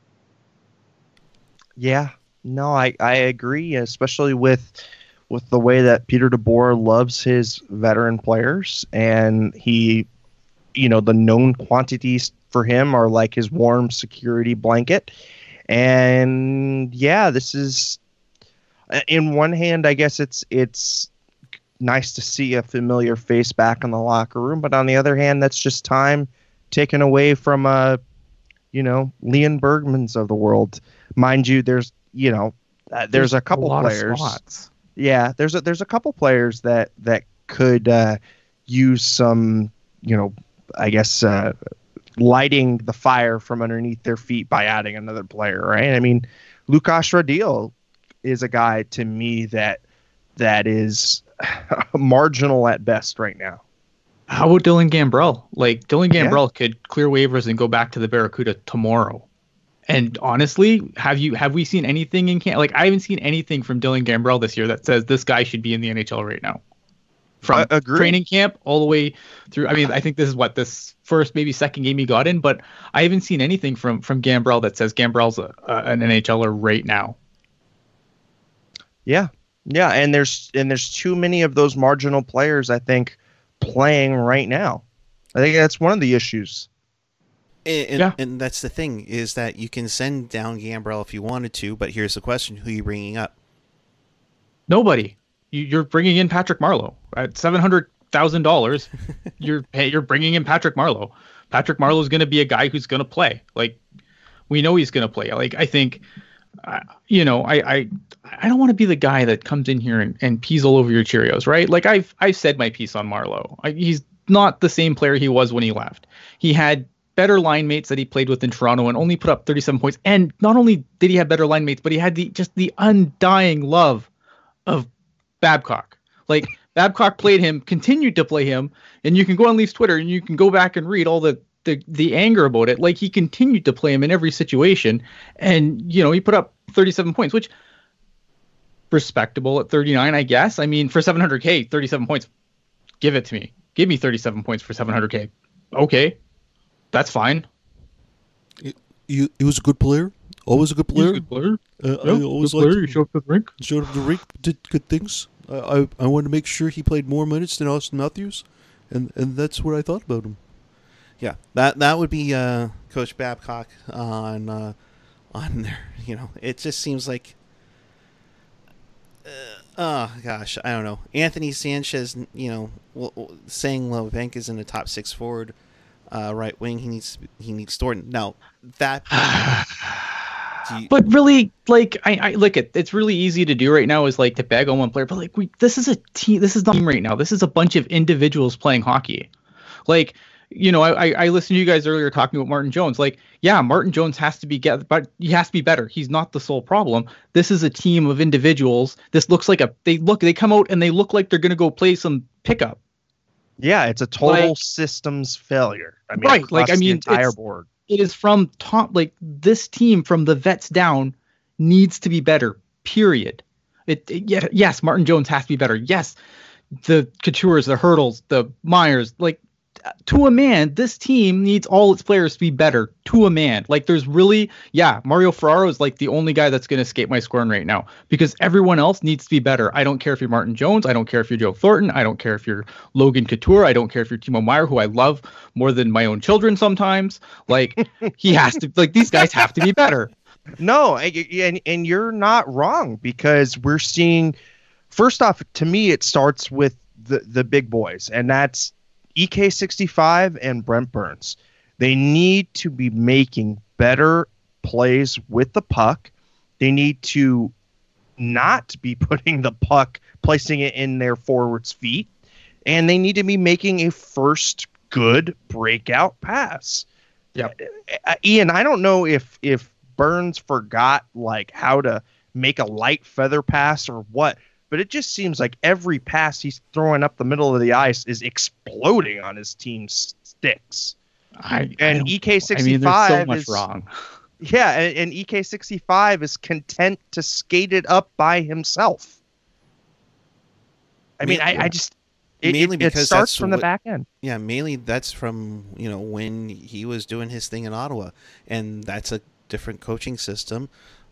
Yeah, no, I agree, especially with the way that Peter DeBoer loves his veteran players, and he, the known quantities for him are like his warm security blanket. And yeah, this is, in one hand, I guess it's nice to see a familiar face back in the locker room, but on the other hand, that's just time taken away from Leon Bergmans of the world. Mind you, there's a couple players. Yeah, there's a couple players that could use some, I guess, lighting the fire from underneath their feet by adding another player, right? I mean, Lukas Radil is a guy to me that is marginal at best right now. How about Dylan Gambrell? Like, Dylan Gambrell could clear waivers and go back to the Barracuda tomorrow. And honestly, have we seen anything in camp? Like, I haven't seen anything from Dylan Gambrell this year that says this guy should be in the NHL right now. From training camp all the way through. I mean, I think this is this first, maybe second game he got in, but I haven't seen anything from Gambrell that says Gambrell's an NHLer right now. Yeah. Yeah. And there's too many of those marginal players, I think, playing right now. I think that's one of the issues. And that's the thing, is that you can send down Gambrell if you wanted to, but here's the question: who are you bringing up? Nobody. You're bringing in Patrick Marleau at $700,000. You're bringing in Patrick Marleau. Patrick Marleau is going to be a guy who's going to play. Like, we know he's going to play. Like, I think, I don't want to be the guy that comes in here and pees all over your Cheerios, right? Like, I've said my piece on Marleau. He's not the same player he was when he left. He had better line mates that he played with in Toronto and only put up 37 points. And not only did he have better line mates, but he had the undying love of Babcock. Like, Babcock played him, continued to play him, and you can go on Leafs Twitter and you can go back and read all the anger about it. Like, he continued to play him in every situation, and he put up 37 points, which respectable at 39, I guess. I mean, for $700K, 37 points, give it to me. Give me 37 points for $700K. Okay, that's fine. He was a good player. Always a good player. He's a good player. I always liked him. He showed up to the rink. Showed up to the rink, did good things. I wanted to make sure he played more minutes than Austin Matthews, and that's what I thought about him. Yeah, that would be Coach Babcock on there. It just seems like, oh gosh, I don't know. Anthony Sanchez, saying Lobank is in the top 6 forward, right wing. He needs Thornton. Now that. But really, like, I look at, it's really easy to do right now is like to beg on one player, but like this is a team. This is not a team right now. This is a bunch of individuals playing hockey. Like, I listened to you guys earlier talking about Martin Jones. Like, yeah, Martin Jones has to be but he has to be better. He's not the sole problem. This is a team of individuals. This looks like they come out and they look like they're gonna go play some pickup. Yeah, it's a total systems failure. I mean, right? Like, I mean, the entire board. It is from top, like, this team from the vets down needs to be better, period. Yes, Martin Jones has to be better. Yes, the Coutures, the Hurdles, the Myers, like, to a man, this team needs all its players to be better to a man. Like there's really, Mario Ferraro is like the only guy that's going to escape my scoring right now because everyone else needs to be better. I don't care if you're Martin Jones. I don't care if you're Joe Thornton. I don't care if you're Logan Couture. I don't care if you're Timo Meier, who I love more than my own children sometimes. Like he has to, like these guys have to be better. No, and you're not wrong because we're seeing, first off, to me, it starts with the big boys, and that's EK65 and Brent Burns. They need to be making better plays with the puck. They need to not be putting the puck, placing it in their forwards' feet, and they need to be making a first good breakout pass. Yeah, Ian, I don't know if Burns forgot like how to make a light feather pass or what, but it just seems like every pass he's throwing up the middle of the ice is exploding on his team's sticks. EK65 there's so much wrong. Yeah, and EK65 is content to skate it up by himself. I mean, I just mainly because it starts that's from the back end. Yeah, mainly that's from when he was doing his thing in Ottawa, and that's a different coaching system.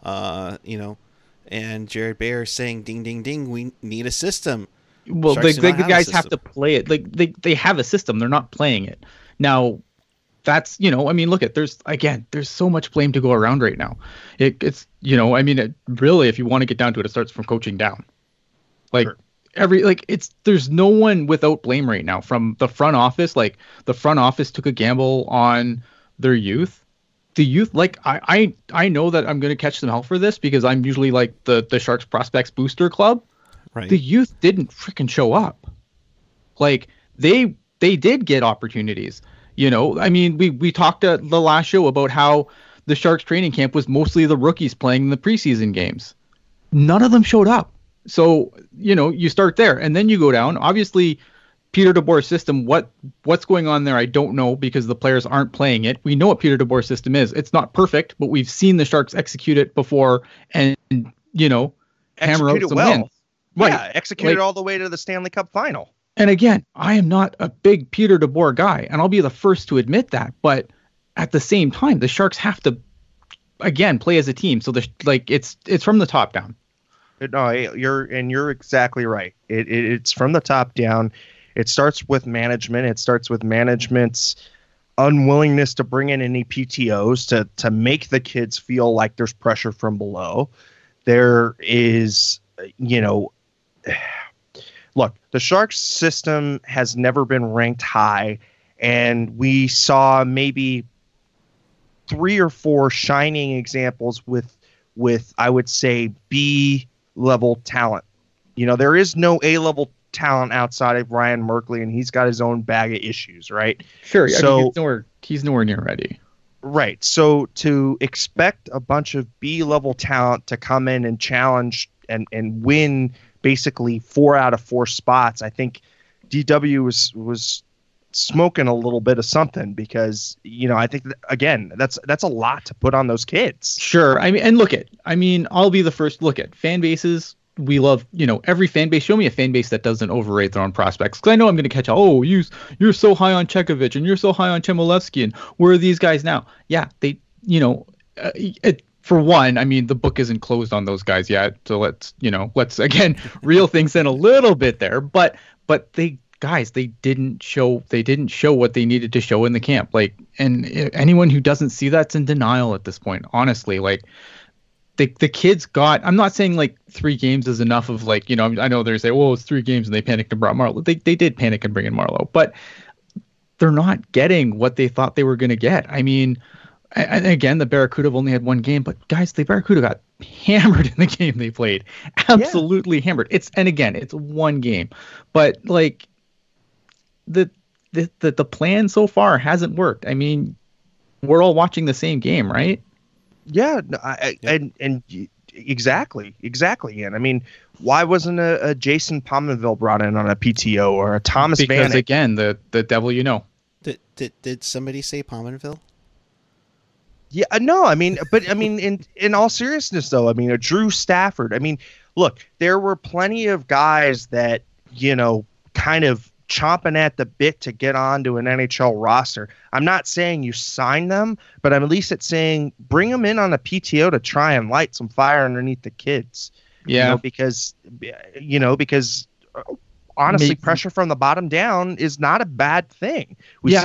And Jared Bear is saying, "Ding, ding, ding! We need a system." Well, the guys have to play it. Like they have a system. They're not playing it now. That's look at there's so much blame to go around right now. It's really, if you want to get down to it, it starts from coaching down. Like sure. There's no one without blame right now from the front office. Like the front office took a gamble on their youth. The youth, like I know that I'm going to catch some hell for this because I'm usually like the Sharks prospects booster club. Right. The youth didn't freaking show up. Like they did get opportunities. We talked at the last show about how the Sharks training camp was mostly the rookies playing in the preseason games. None of them showed up. So, you start there and then you go down. Obviously, Peter DeBoer's system, what's going on there, I don't know because the players aren't playing it. We know what Peter DeBoer's system is. It's not perfect, but we've seen the Sharks execute it before and, hammer out some wins. Right. Yeah, execute it all the way to the Stanley Cup final. And again, I am not a big Peter DeBoer guy, and I'll be the first to admit that. But at the same time, the Sharks have to, again, play as a team. So it's from the top down. No, you're exactly right. It's from the top down. It starts with management. It starts with management's unwillingness to bring in any PTOs to make the kids feel like there's pressure from below. There is, look, the Sharks system has never been ranked high, and we saw maybe 3 or 4 shining examples with I would say B level talent. There is no A level talent outside of Ryan Merkley, and he's got his own bag of issues, right? Sure. So he's nowhere near ready. Right. So to expect a bunch of B level talent to come in and challenge and win basically 4 out of 4 spots, I think DW was smoking a little bit of something because I think again that's a lot to put on those kids. Sure. I'll be the first to look at fan bases. We love, every fan base. Show me a fan base that doesn't overrate their own prospects. Because I know I'm going to catch, you're so high on Chekovich and you're so high on Chmelevski and where are these guys now? Yeah, they, for one, the book isn't closed on those guys yet. So let's again, reel things in a little bit there. But they didn't show what they needed to show in the camp. Like, and anyone who doesn't see that's in denial at this point, honestly. Like, the kids got, I'm not saying like 3 games is enough of like, I know they're saying, it's 3 games and they panicked and brought Marleau. They did panic and bring in Marleau, but they're not getting what they thought they were going to get. And again, the Barracuda have only had 1 game, but guys, the Barracuda got hammered in the game they played. Absolutely hammered. It's 1 game, but like the plan so far hasn't worked. We're all watching the same game, right? Yeah, and exactly. And why wasn't a Jason Pominville brought in on a PTO or a Thomas Vanek? Because again, the devil, Did somebody say Pominville? Yeah, no, in all seriousness though, a Drew Stafford. Look, there were plenty of guys that kind of chomping at the bit to get onto an NHL roster. I'm not saying you sign them, but I'm at least it's saying bring them in on a PTO to try and light some fire underneath the kids. Yeah. Because honestly, Maybe. pressure from the bottom down is not a bad thing.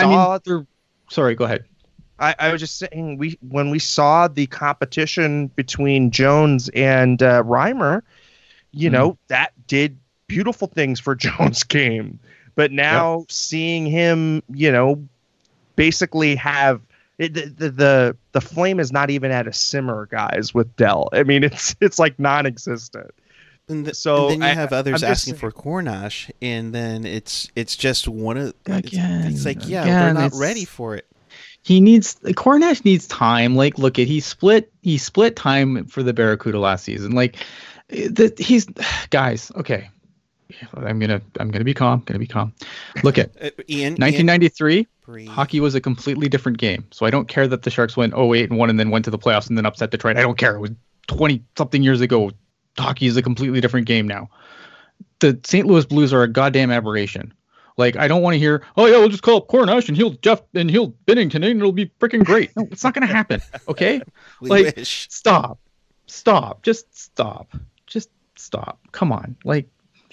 Sorry, go ahead. I was just saying, when we saw the competition between Jones and Reimer, that did beautiful things for Jones' game. But now seeing him, basically have the flame is not even at a simmer, guys, with Dell. I mean, it's like non-existent. And then you have others asking for Cornash, and then it's just one of it's like they're not ready for it. Cornash needs time. Like, look at he split time for the Barracuda last season. Like, he's guys. Okay, I'm gonna be calm. Look at Ian. 1993. Ian, hockey was a completely different game. So I don't care that the Sharks went 0-8-1 and then went to the playoffs and then upset Detroit. I don't care. It was 20 something years ago. Hockey is a completely different game now. The St. Louis Blues are a goddamn aberration. Like, I don't want to hear, oh yeah, we'll just call up Cornash and he'll Binnington and it'll be freaking great. No, it's not going to happen. Okay. wish. Stop, just stop. Come on. Like,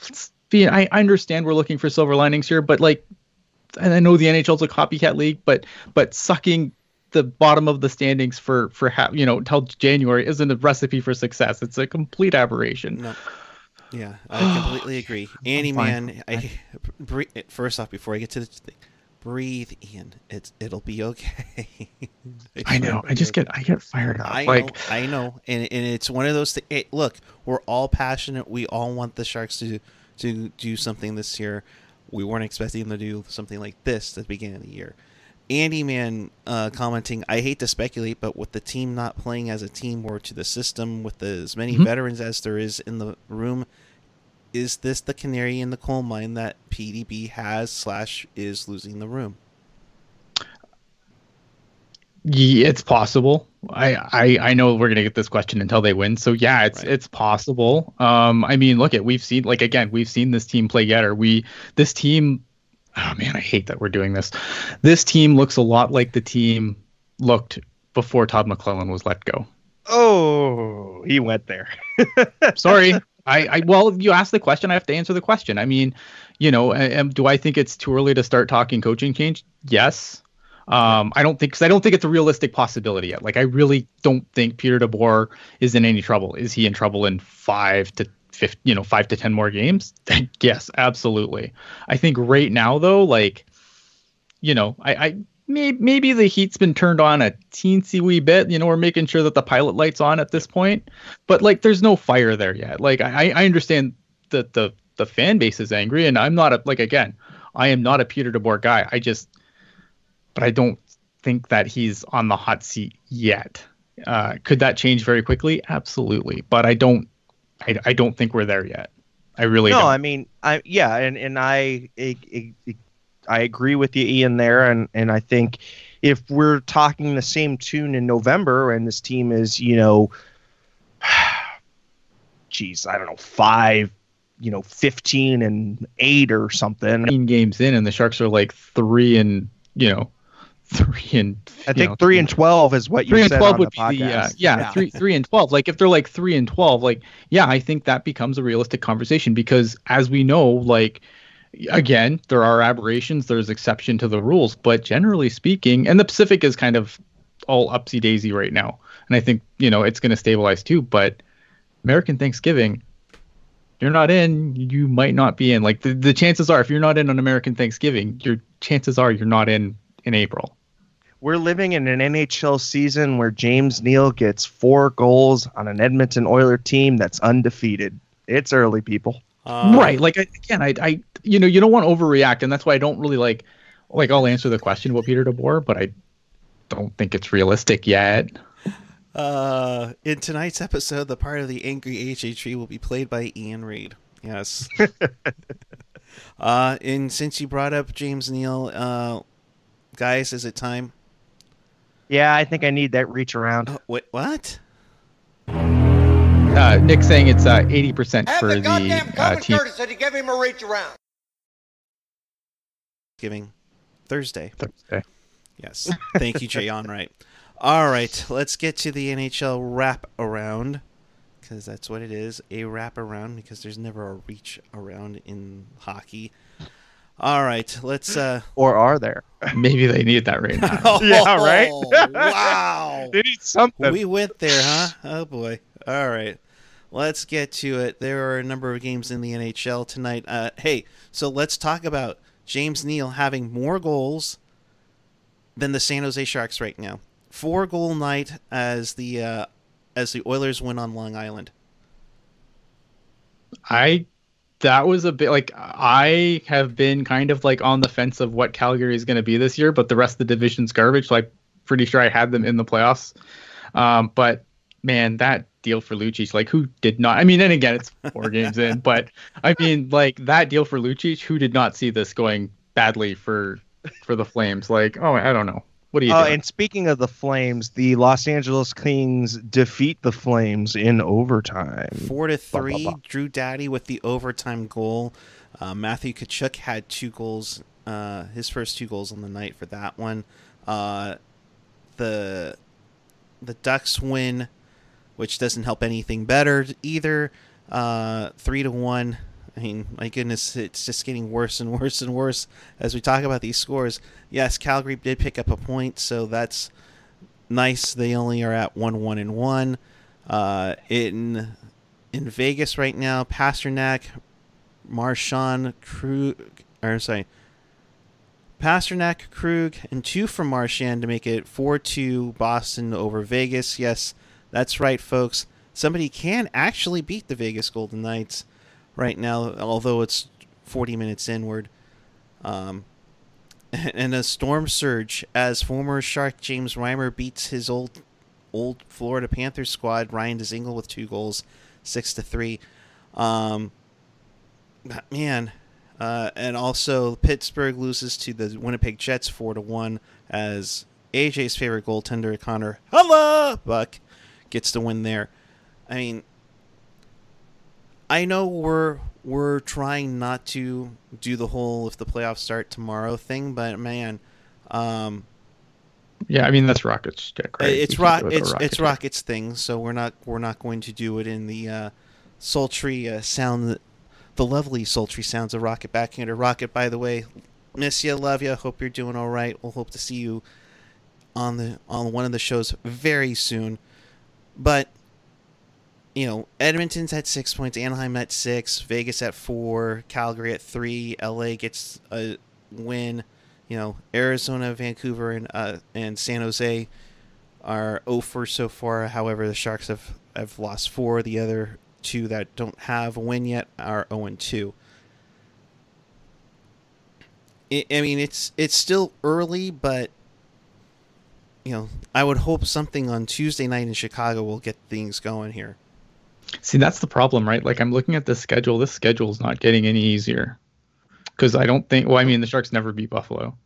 I understand we're looking for silver linings here, but like, and I know the NHL's a copycat league, but sucking the bottom of the standings for till January isn't a recipe for success. It's a complete aberration. No. Yeah, I completely agree. Andy, man, first off, before I get to the thing, breathe, Ian. It'll be okay. I know. I get fired up. I know. And it's one of those things. Look, we're all passionate. We all want the Sharks to do something this year. We weren't expecting them to do something like this at the beginning of the year. Andy, man, commenting, I hate to speculate, but with the team not playing as a team or to the system with as many veterans as there is in the room, is this the canary in the coal mine that PDB has/is losing the room? Yeah, it's possible. I know we're gonna get this question until they win. So yeah, it's possible. I mean, we've seen this team play together. This team. Oh man, I hate that we're doing this. This team looks a lot like the team looked before Todd McClellan was let go. Oh, he went there. Sorry. Well, you asked the question. I have to answer the question. I mean, do I think it's too early to start talking coaching change? Yes. I don't think it's a realistic possibility yet. Like, I really don't think Peter DeBoer is in any trouble. Is he in trouble in 5 to 10 more games? Yes, absolutely. I think right now though, I maybe the heat's been turned on a teensy wee bit. We're making sure that the pilot light's on at this point, but there's no fire there yet. Like, I understand that the fan base is angry, and I'm not I am not a Peter DeBoer guy. But I don't think that he's on the hot seat yet. Could that change very quickly? Absolutely, but I don't think we're there yet. I really don't. I mean, I agree with you, Ian, there, and I think if we're talking the same tune in November and this team is, I don't know, 5, 15-8 or something. 15 games in, and the Sharks are like 3 and 3-12 is what you said on the podcast. 3-12. Like, if they're like 3-12, I think that becomes a realistic conversation, because as we know, again, there are aberrations, there's exception to the rules, but generally speaking, and the Pacific is kind of all upsy daisy right now, and I think it's going to stabilize too. But American Thanksgiving, you're not in, you might not be in. Like, the chances are, if you're not in on American Thanksgiving, your chances are you're not in April. We're living in an NHL season where James Neal gets 4 goals on an Edmonton Oilers team that's undefeated. It's early, people. Right. Like, again, I you don't want to overreact, and that's why I don't really I'll answer the question about Peter DeBoer, but I don't think it's realistic yet. In tonight's episode, the part of the Angry HHV will be played by Ian Reid. Yes. And since you brought up James Neal, guys, is it time? Yeah, I think I need that reach around. What? Nick saying it's 80% for the team. Said he gave him a reach around. Thanksgiving Thursday. Thursday. Yes. Thank you, Jay Onright. All right, let's get to the NHL wrap around, because that's what it is, a wrap around, because there's never a reach around in hockey. All right, let's Or are there? Maybe they need that right now. Yeah, right? Wow. They need something. We went there, huh? Oh boy. All right. Let's get to it. There are a number of games in the NHL tonight. Hey, so let's talk about James Neal having more goals than the San Jose Sharks right now. 4-goal night as the Oilers win on Long Island. That was a bit like, I have been kind of like on the fence of what Calgary is going to be this year, but the rest of the division's garbage. So I'm pretty sure I had them in the playoffs. But man, that deal for Lucic, like, who did not? I mean, and again, it's 4 games in, but I mean, like, that deal for Lucic, who did not see this going badly for the Flames? Like, oh, I don't know. What do you do? And speaking of the Flames, the Los Angeles Kings defeat the Flames in overtime. 4-3. Drew Doughty with the overtime goal. Matthew Tkachuk had 2 goals. His first 2 goals on the night for that one. The Ducks win, which doesn't help anything better either. 3-1. I mean, my goodness, it's just getting worse and worse and worse as we talk about these scores. Yes, Calgary did pick up a point, so that's nice. They only are at 1-1-1. In Vegas right now, Pasternak, Marchand, Pasternak, Krug, and 2 from Marchand to make it 4-2 Boston over Vegas. Yes, that's right, folks. Somebody can actually beat the Vegas Golden Knights right now, although it's 40 minutes inward. And a storm surge as former Shark James Reimer beats his old Florida Panthers squad, Ryan Dzingel, with 2 goals, 6-3. Man. And also Pittsburgh loses to the Winnipeg Jets 4-1 as AJ's favorite goaltender, Connor Buck, gets the win there. I mean, I know we're trying not to do the whole if the playoffs start tomorrow thing, but man, yeah, I mean, that's Rockets shtick, right? It's Rockets thing, so we're not going to do it in the sultry sound, the lovely sultry sounds of Rocket Backhander. Rocket, by the way, miss you, love you. Hope you're doing all right. We'll hope to see you on one of the shows very soon. But you know, Edmonton's at 6 points, Anaheim at 6, Vegas at 4, Calgary at 3, LA gets a win. You know, Arizona, Vancouver, and San Jose are 0-for so far. However, the Sharks have lost 4. The other 2 that don't have a win yet are 0-2. I mean, it's still early, but you know, I would hope something on Tuesday night in Chicago will get things going here. See, that's the problem, right? Like, I'm looking at this schedule. This schedule is not getting any easier. Because I don't think... Well, I mean, the Sharks never beat Buffalo.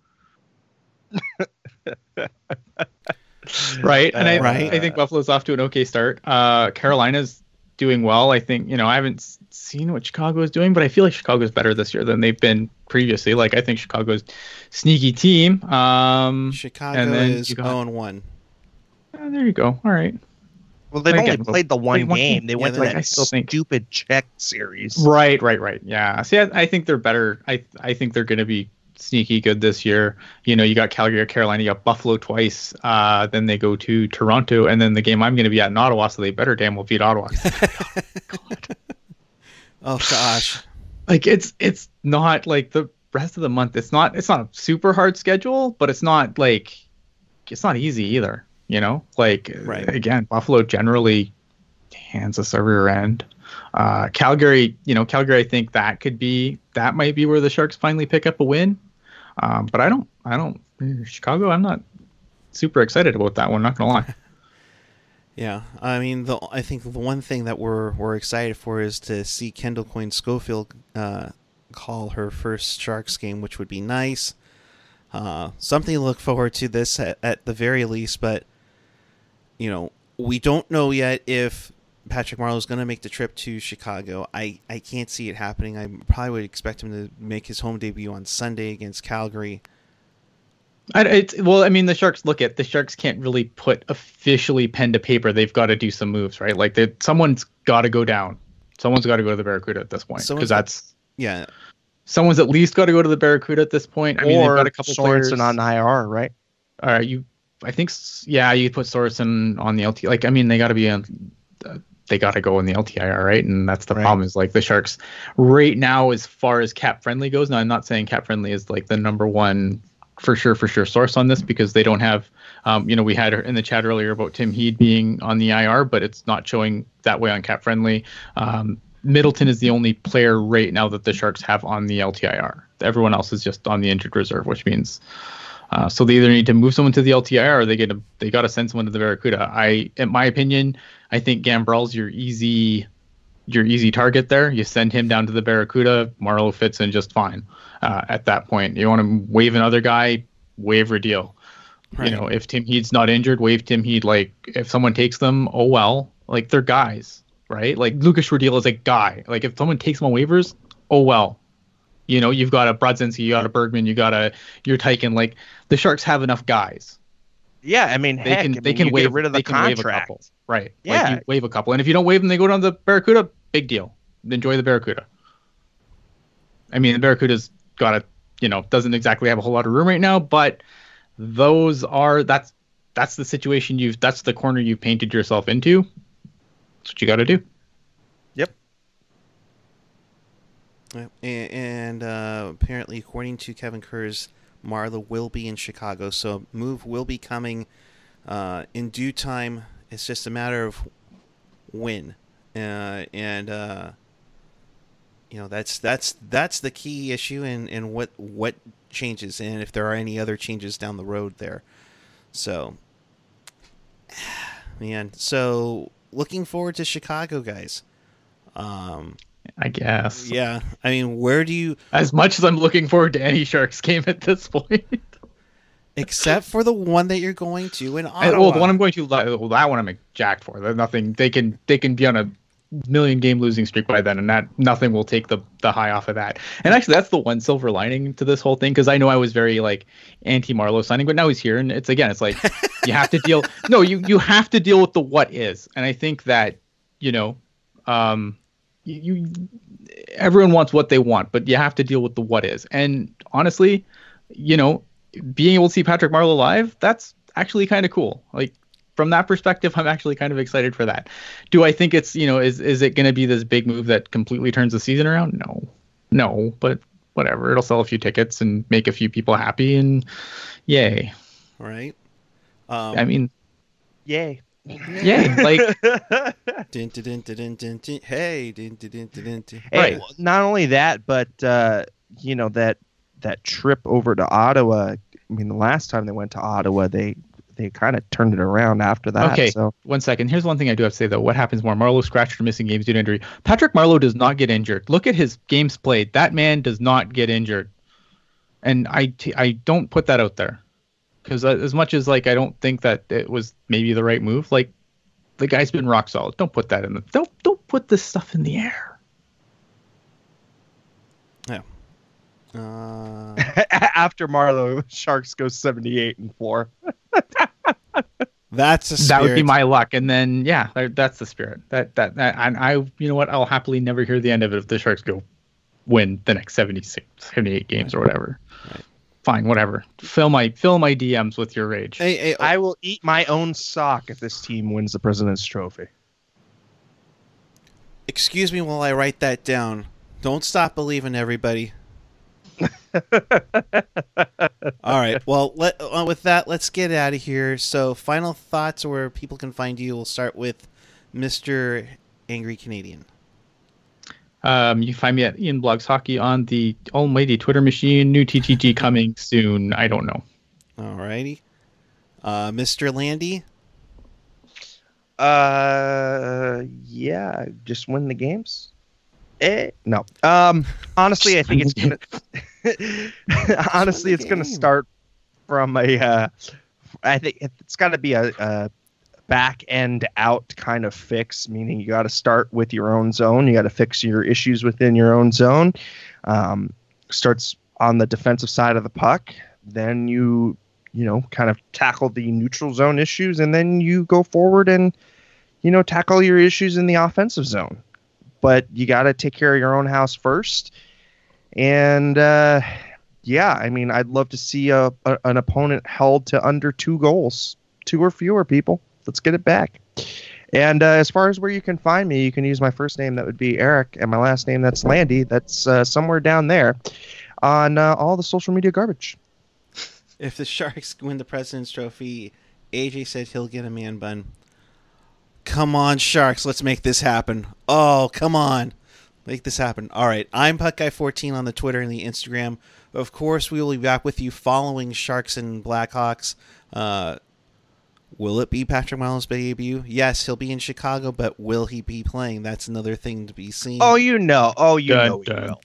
Right? And I think Buffalo's off to an okay start. Carolina's doing well. I think, you know, I haven't seen what Chicago is doing, but I feel like Chicago's better this year than they've been previously. Like, I think Chicago's sneaky team. Chicago is 0-1. There you go. All right. Well, they've only played the one game. They went to that stupid Czech series. Right. Yeah. See, I think they're better. I think they're going to be sneaky good this year. You know, you got Calgary or Carolina, you got Buffalo twice. Then they go to Toronto, and then the game I'm going to be at in Ottawa, so they better damn well beat Ottawa. God. Oh gosh. Like, it's not like the rest of the month. It's not a super hard schedule, but it's not easy either. You know, like, right. Again, Buffalo generally hands us a rear end. Calgary, I think that might be where the Sharks finally pick up a win. But I don't, Chicago, I'm not super excited about that one, not gonna lie. Yeah, I mean, I think the one thing that we're excited for is to see Kendall Coyne Schofield call her first Sharks game, which would be nice. Something to look forward to this at the very least, but you know, we don't know yet if Patrick Marleau is going to make the trip to Chicago. I can't see it happening. I probably would expect him to make his home debut on Sunday against Calgary. Well, I mean, the Sharks can't really put officially pen to paper. They've got to do some moves, right? Like someone's got to go down. Someone's got to go to the Barracuda at this point, because someone's at least got to go to the Barracuda at this point. I mean, they've got a couple players Sorensen on IR, right? I think, yeah, you put Sorensen on the LT. Like, I mean, they got to be on. They got to go in the LTIR, right? And that's the problem, is like the Sharks right now, as far as cap friendly goes. Now, I'm not saying cap friendly is like the number one for sure source on this, because they don't have, we had in the chat earlier about Tim Heed being on the IR, but it's not showing that way on cap friendly. Middleton is the only player right now that the Sharks have on the LTIR. Everyone else is just on the injured reserve, which means so they either need to move someone to the LTIR, or they got to send someone to the Barracuda. In my opinion, I think Gambrell's your easy target there. You send him down to the Barracuda, Marleau fits in just fine. At that point, you want to waive another guy, waiver deal. Right. If Tim Heed's not injured, waive Tim Heed. Like, if someone takes them, oh well. Like, they're guys, right? Like, Lucas Rodil is a guy. Like, if someone takes him on waivers, oh well. You've got a Brodzinski, you got a Bergman, you got your Tyken. Like, the Sharks have enough guys. Yeah, I mean, they can waive rid of the contract. Waive a couple, right? Yeah, like, you waive a couple, and if you don't waive them, they go down to the Barracuda. Big deal. Enjoy the Barracuda. I mean, the Barracuda's got doesn't exactly have a whole lot of room right now, but that's the situation that's the corner you've painted yourself into. That's what you got to do. Yep. And apparently, according to Kevin Kurz, Marleau will be in Chicago, so move will be coming in due time. It's just a matter of when, that's the key issue, and what changes, and if there are any other changes down the road there. So, man, looking forward to Chicago, guys. I guess. Yeah. I mean, where do you... As much as I'm looking forward to any Sharks game at this point. Except for the one that you're going to in Ottawa. The one I'm going to... that one I'm jacked for. There's nothing... They can be on a million-game losing streak by then, and that nothing will take the high off of that. And actually, that's the one silver lining to this whole thing, because I know I was very, anti-Marleau signing, but now he's here, and it's like, you have to deal... No, you have to deal with the what is. And I think that, everyone wants what they want, but you have to deal with the what is. And honestly, being able to see Patrick Marleau live, that's actually kind of cool. Like, from that perspective, I'm actually kind of excited for that. Do I think it's, is it going to be this big move that completely turns the season around? No, but whatever. It'll sell a few tickets and make a few people happy, and yay. Right. Yay. Yay. Like, hey, right. Not only that, but that trip over to Ottawa. I mean, the last time they went to Ottawa, they kind of turned it around after that. Okay, so 1 second. Here's one thing I do have to say, though. What happens more? Marleau scratched or missing games due to injury. Patrick Marleau does not get injured. Look at his games played. That man does not get injured, and I don't put that out there. Because as much as I don't think that it was maybe the right move, the guy's been rock solid. Don't put that in the don't put this stuff in the air. Yeah. After Marleau, Sharks go 78-4. That's the spirit. That would be my luck, and then that's the spirit. That and I, I'll happily never hear the end of it if the Sharks go win the next 78 games or whatever. Right. Fine, whatever. Fill my DMs with your rage. Hey, I will eat my own sock if this team wins the President's Trophy. Excuse me while I write that down. Don't stop believing, everybody. All right. Well, with that, let's get out of here. So, final thoughts where people can find you. We'll start with Mr. Angry Canadian. You can find me at Ian Blogs Hockey on the almighty Twitter machine. New TTG coming soon. I don't know. All righty. Mr. Landy? Yeah, just win the games. No. Honestly, I think it's gonna. It's gonna start from a. I think it's got to be a back end out kind of fix, meaning you got to start with your own zone. You got to fix your issues within your own zone. Starts on the defensive side of the puck. Then you kind of tackle the neutral zone issues, and then you go forward and, tackle your issues in the offensive zone. But you got to take care of your own house first. And, I'd love to see an opponent held to under 2 goals, 2 or fewer, people. Let's get it back. And as far as where you can find me, you can use my first name. That would be Eric, and my last name, that's Landy. That's somewhere down there on all the social media garbage. If the Sharks win the President's Trophy, AJ said he'll get a man bun. Come on, Sharks, let's make this happen. Oh, come on. Make this happen. All right, I'm PuckGuy14 on the Twitter and the Instagram. Of course, we will be back with you following Sharks and Blackhawks. Will it be Patrick Marleau's debut? Yes, he'll be in Chicago, but will he be playing? That's another thing to be seen. Oh, you know he will.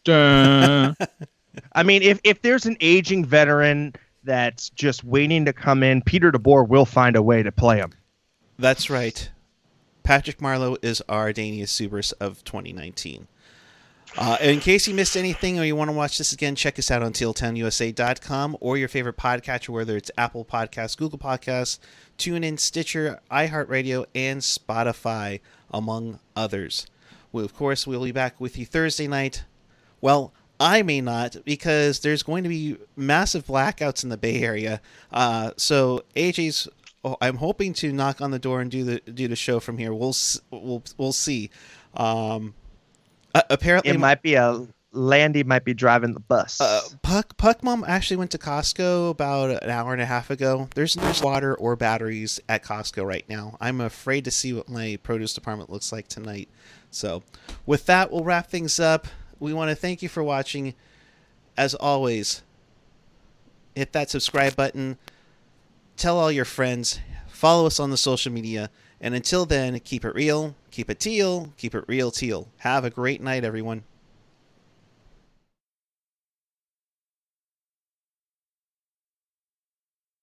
I mean, if there's an aging veteran that's just waiting to come in, Peter DeBoer will find a way to play him. That's right. Patrick Marleau is our Danius Subers of 2019. In case you missed anything or you want to watch this again, check us out on TealTownUSA.com or your favorite podcatcher, whether it's Apple Podcasts, Google Podcasts, TuneIn, Stitcher, iHeartRadio, and Spotify, among others. Of course, we'll be back with you Thursday night. Well, I may not, because there's going to be massive blackouts in the Bay Area. So AJ's, I'm hoping to knock on the door and do the show from here. We'll see. Apparently, it might be Landy might be driving the bus. Puck Mom actually went to Costco about an hour and a half ago. There's no water or batteries at Costco right now. I'm afraid to see what my produce department looks like tonight. So with that, we'll wrap things up. We want to thank you for watching. As always, hit that subscribe button. Tell all your friends. Follow us on the social media. And until then, keep it real, keep it teal, keep it real teal. Have a great night, everyone.